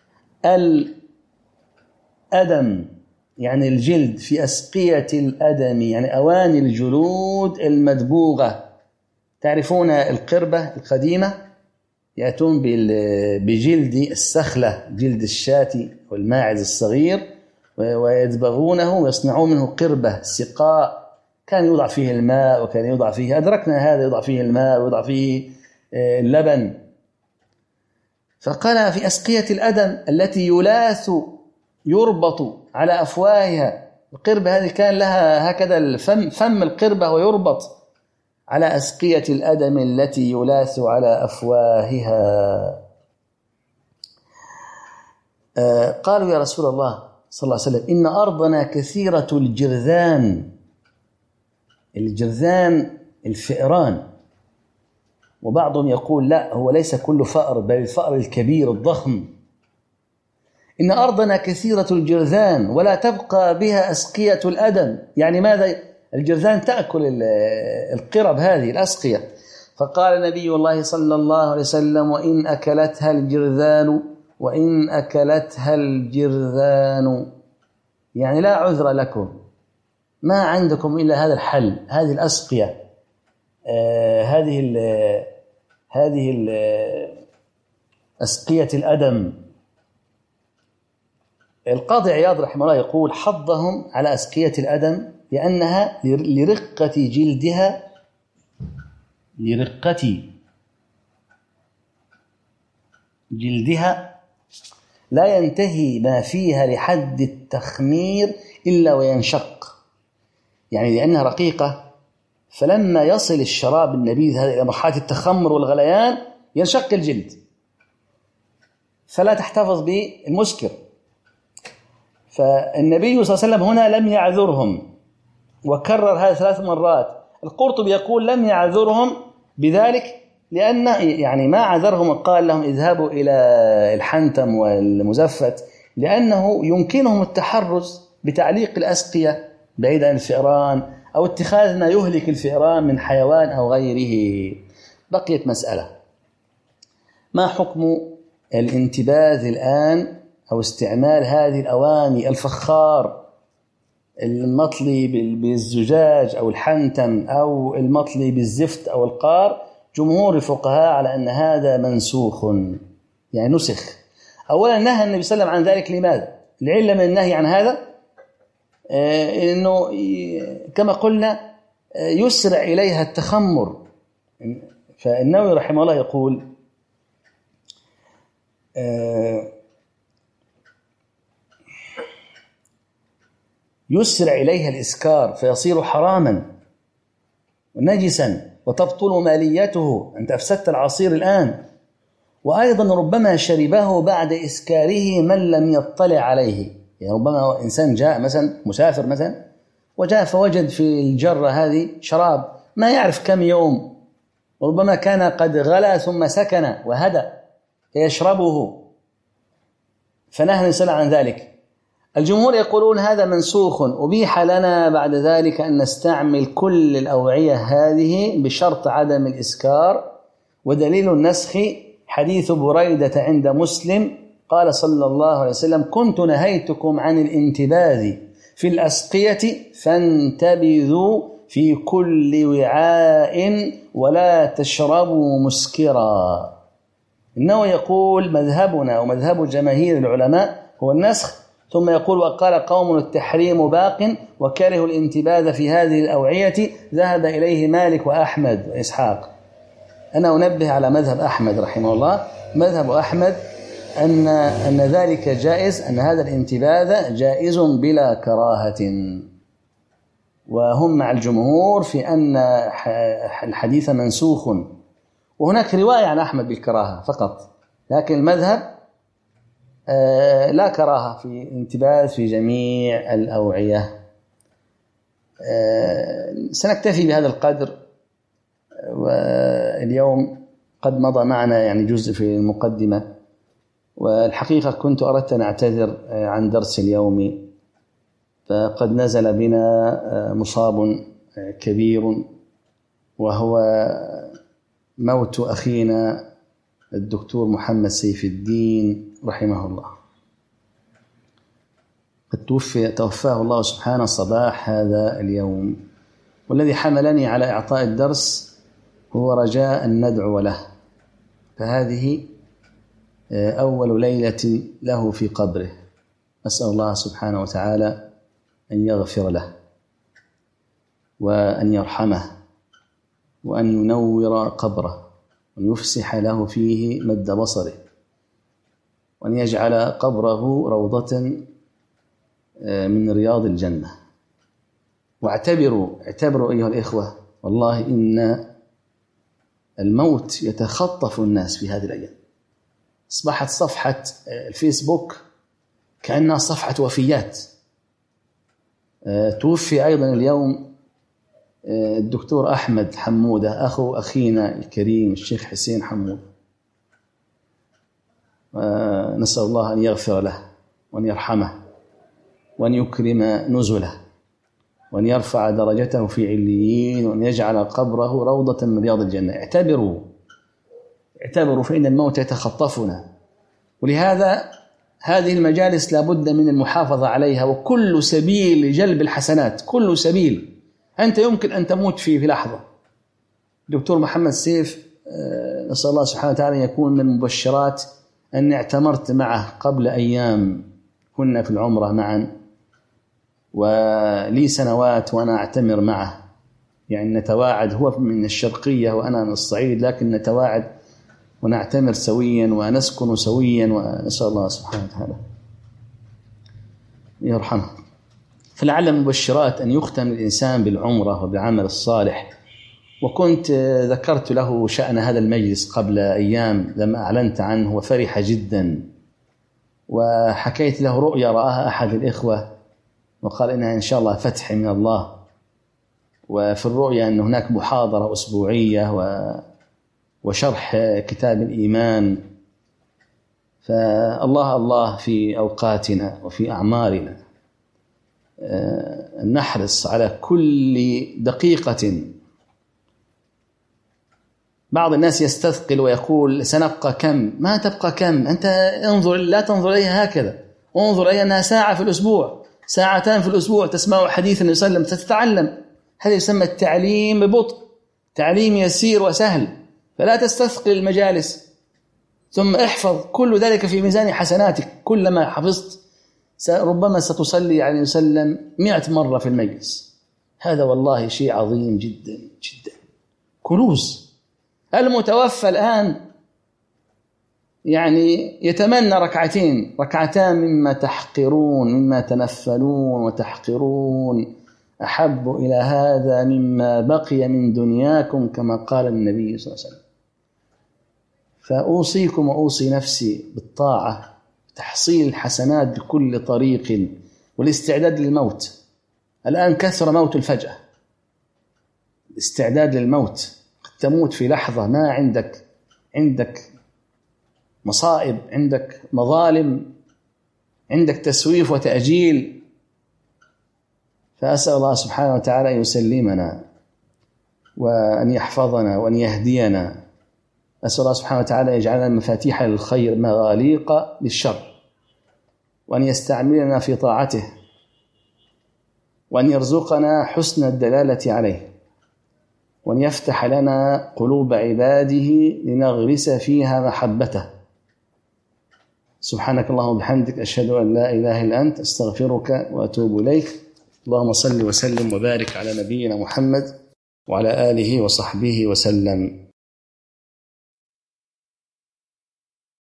الأدم، يعني الجلد، في أسقية الأدم يعني أواني الجلود المدبوغة. تعرفون القربة القديمة يأتون بجلد السخلة، جلد الشاة والماعز الصغير، ويدبغونه ويصنعون منه قربة سقاء، كان يوضع فيه الماء وكان يوضع فيه، أدركنا هذا، يوضع فيه الماء ويوضع فيه اللبن. فقال في أسقية الأدم التي يلاث يربط على أفواهها، القربة هذه كان لها هكذا الفم، فم القربة ويربط على أسقية الأدم التي يلاث على أفواهها. آه قالوا يا رسول الله صلى الله عليه وسلم إن أرضنا كثيرة الجرذان، الجرذان الفئران، وبعضهم يقول لا هو ليس كل فأر بل الفأر الكبير الضخم. إن أرضنا كثيرة الجرذان ولا تبقى بها أسقية الأدم، يعني ماذا؟ الجرذان تأكل القرب هذه الأسقية. فقال نبي الله صلى الله عليه وسلم وإن أكلتها الجرذان وإن أكلتها الجرذان، يعني لا عذر لكم، ما عندكم إلا هذا الحل، هذه الأسقية، آه هذه ال هذه ال أسقية الأدم. القاضي عياض رحمه الله يقول حضهم على أسقية الأدم لأنها لرقة جلدها، لرقة جلدها لا ينتهي ما فيها لحد التخمير إلا وينشق، يعني لأنها رقيقة، فلما يصل الشراب النبيذ هذا إلى مرحلة التخمر والغليان ينشق الجلد فلا تحتفظ بالمسكر. فالنبي صلى الله عليه وسلم هنا لم يعذرهم وكرر هذا ثلاث مرات. القرطبي يقول لم يعذرهم بذلك لأن يعني ما عذرهم وقال لهم اذهبوا إلى الحنتم والمزفت، لأنه يمكنهم التحرز بتعليق الأسقية بعيد عن الفئران أو اتخاذ ما يهلك الفئران من حيوان أو غيره. بقيت مسألة: ما حكم الانتباذ الآن أو استعمال هذه الأواني الفخار، المطلي بالزجاج أو الحنتم أو المطلي بالزفت أو القار؟ جمهور الفقهاء على أن هذا منسوخ، يعني نسخ. أولا نهى النبي صلى الله عليه وسلم عن ذلك. لماذا؟ العلة من النهي عن هذا آه إنه كما قلنا آه يسرع إليها التخمر. فالنووي رحمه الله يقول آه يسرع إليها الإسكار فيصير حراما ونجسا وتبطل ماليته، أنت أفسدت العصير الآن. وأيضا ربما شربه بعد إسكاره من لم يطلع عليه، يعني ربما إنسان جاء مثلا مسافر مثلا وجاء فوجد في الجرة هذه شراب ما يعرف كم يوم، وربما كان قد غلى ثم سكن وهدأ فيشربه، فنهى نسأل عن ذلك. الجمهور يقولون هذا منسوخ، أبيح لنا بعد ذلك أن نستعمل كل الأوعية هذه بشرط عدم الإسكار. ودليل النسخ حديث بريدة عند مسلم قال صلى الله عليه وسلم: كنت نهيتكم عن الانتباذ في الأسقية فانتبذوا في كل وعاء ولا تشربوا مسكرا. إنه يقول مذهبنا ومذهب جماهير العلماء هو النسخ، ثم يقول: وقال قوم التحريم باق وكرهوا الانتباذ في هذه الأوعية، ذهب إليه مالك وأحمد وإسحاق. أنا أنبه على مذهب أحمد رحمه الله. مذهب أحمد أن أن ذلك جائز، أن هذا الانتباذ جائز بلا كراهة، وهم مع الجمهور في أن الحديث منسوخ. وهناك رواية عن أحمد بالكراهة فقط، لكن المذهب لا كراهة في الانتباذ في جميع الأوعية. سنكتفي بهذا القدر، واليوم قد مضى معنا يعني جزء في المقدمة، والحقيقة كنت أردت أن أعتذر عن درس اليوم، فقد نزل بنا مصاب كبير وهو موت أخينا الدكتور محمد سيف الدين رحمه الله. قد توفي توفاه الله سبحانه صباح هذا اليوم، والذي حملني على إعطاء الدرس هو رجاء أن ندعو له، فهذه أول ليلة له في قبره. أسأل الله سبحانه وتعالى أن يغفر له وأن يرحمه وأن ينور قبره وأن يفسح له فيه مد بصره وأن يجعل قبره روضة من رياض الجنة. واعتبروا اعتبروا أيها الإخوة، والله إن الموت يتخطف الناس في هذه الأيام. أصبحت صفحة الفيسبوك كأنها صفحة وفيات. توفي أيضا اليوم الدكتور أحمد حمودة أخو أخينا الكريم الشيخ حسين حمودة، نسأل الله أن يغفر له وأن يرحمه وأن يكرم نزله وأن يرفع درجته في عليين وأن يجعل قبره روضة من رياض الجنة. اعتبروا اعتبروا فإن الموت يتخطفنا، ولهذا هذه المجالس لابد من المحافظة عليها، وكل سبيل لجلب الحسنات، كل سبيل أنت يمكن أن تموت فيه في لحظة. دكتور محمد سيف نسأل الله سبحانه وتعالى أن يكون من المبشرات أن اعتمرت معه قبل أيام، كنا في العمرة معا ولي سنوات وأنا أعتمر معه، يعني نتواعد، هو من الشرقية وأنا من الصعيد، لكن نتواعد ونعتمر سويا ونسكن سويا، ونسأل الله سبحانه وتعالى يرحمه. فلعل المبشرات أن يختم الإنسان بالعمرة وبالعمل الصالح. وكنت ذكرت له شأن هذا المجلس قبل أيام لما أعلنت عنه، وفرح جدا، وحكيت له رؤيا رآها أحد الإخوة وقال إنها إن شاء الله فتح من الله. وفي الرؤيا أن هناك محاضرة أسبوعية و وشرح كتاب الإيمان. فالله الله في أوقاتنا وفي أعمارنا. نحرص على كل دقيقة. بعض الناس يستثقل ويقول سنبقى كم. ما تبقى كم، أنت انظر، لا تنظر إليها هكذا، انظر إليها أنها ساعة في الأسبوع، ساعتان في الأسبوع تسمع حديث النبي صلى الله عليه وسلم، تتعلم. هذا يسمى التعليم ببطء، تعليم يسير وسهل. فلا تستثقل المجالس، ثم احفظ كل ذلك في ميزان حسناتك. كلما حفظت ربما ستصلي عليه وسلم مئة مرة في المجلس. هذا والله شيء عظيم جدا جدا، كنوز. المتوفى الآن يعني يتمنى ركعتين، ركعتان مما تحقرون، مما تنفلون وتحقرون، أحب إلى هذا مما بقي من دنياكم، كما قال النبي صلى الله عليه وسلم. فأوصيكم وأوصي نفسي بالطاعة، تحصيل الحسنات بكل طريق، والاستعداد للموت. الآن كثر موت الفجأة، الاستعداد للموت، قد تموت في لحظة، ما عندك عندك مصائب، عندك مظالم، عندك تسويف وتأجيل. فأسأل الله سبحانه وتعالى أن يسلمنا وأن يحفظنا وأن يهدينا. أسأل الله سبحانه وتعالى يجعلنا مفاتيح للخير مغاليق للشر، وأن يستعملنا في طاعته، وأن يرزقنا حسن الدلالة عليه، وأن يفتح لنا قلوب عباده لنغرس فيها محبته. سبحانك اللهم وبحمدك، أشهد أن لا إله إلا أنت، أستغفرك وأتوب إليك. اللهم صل وسلم وبارك على نبينا محمد وعلى آله وصحبه وسلم.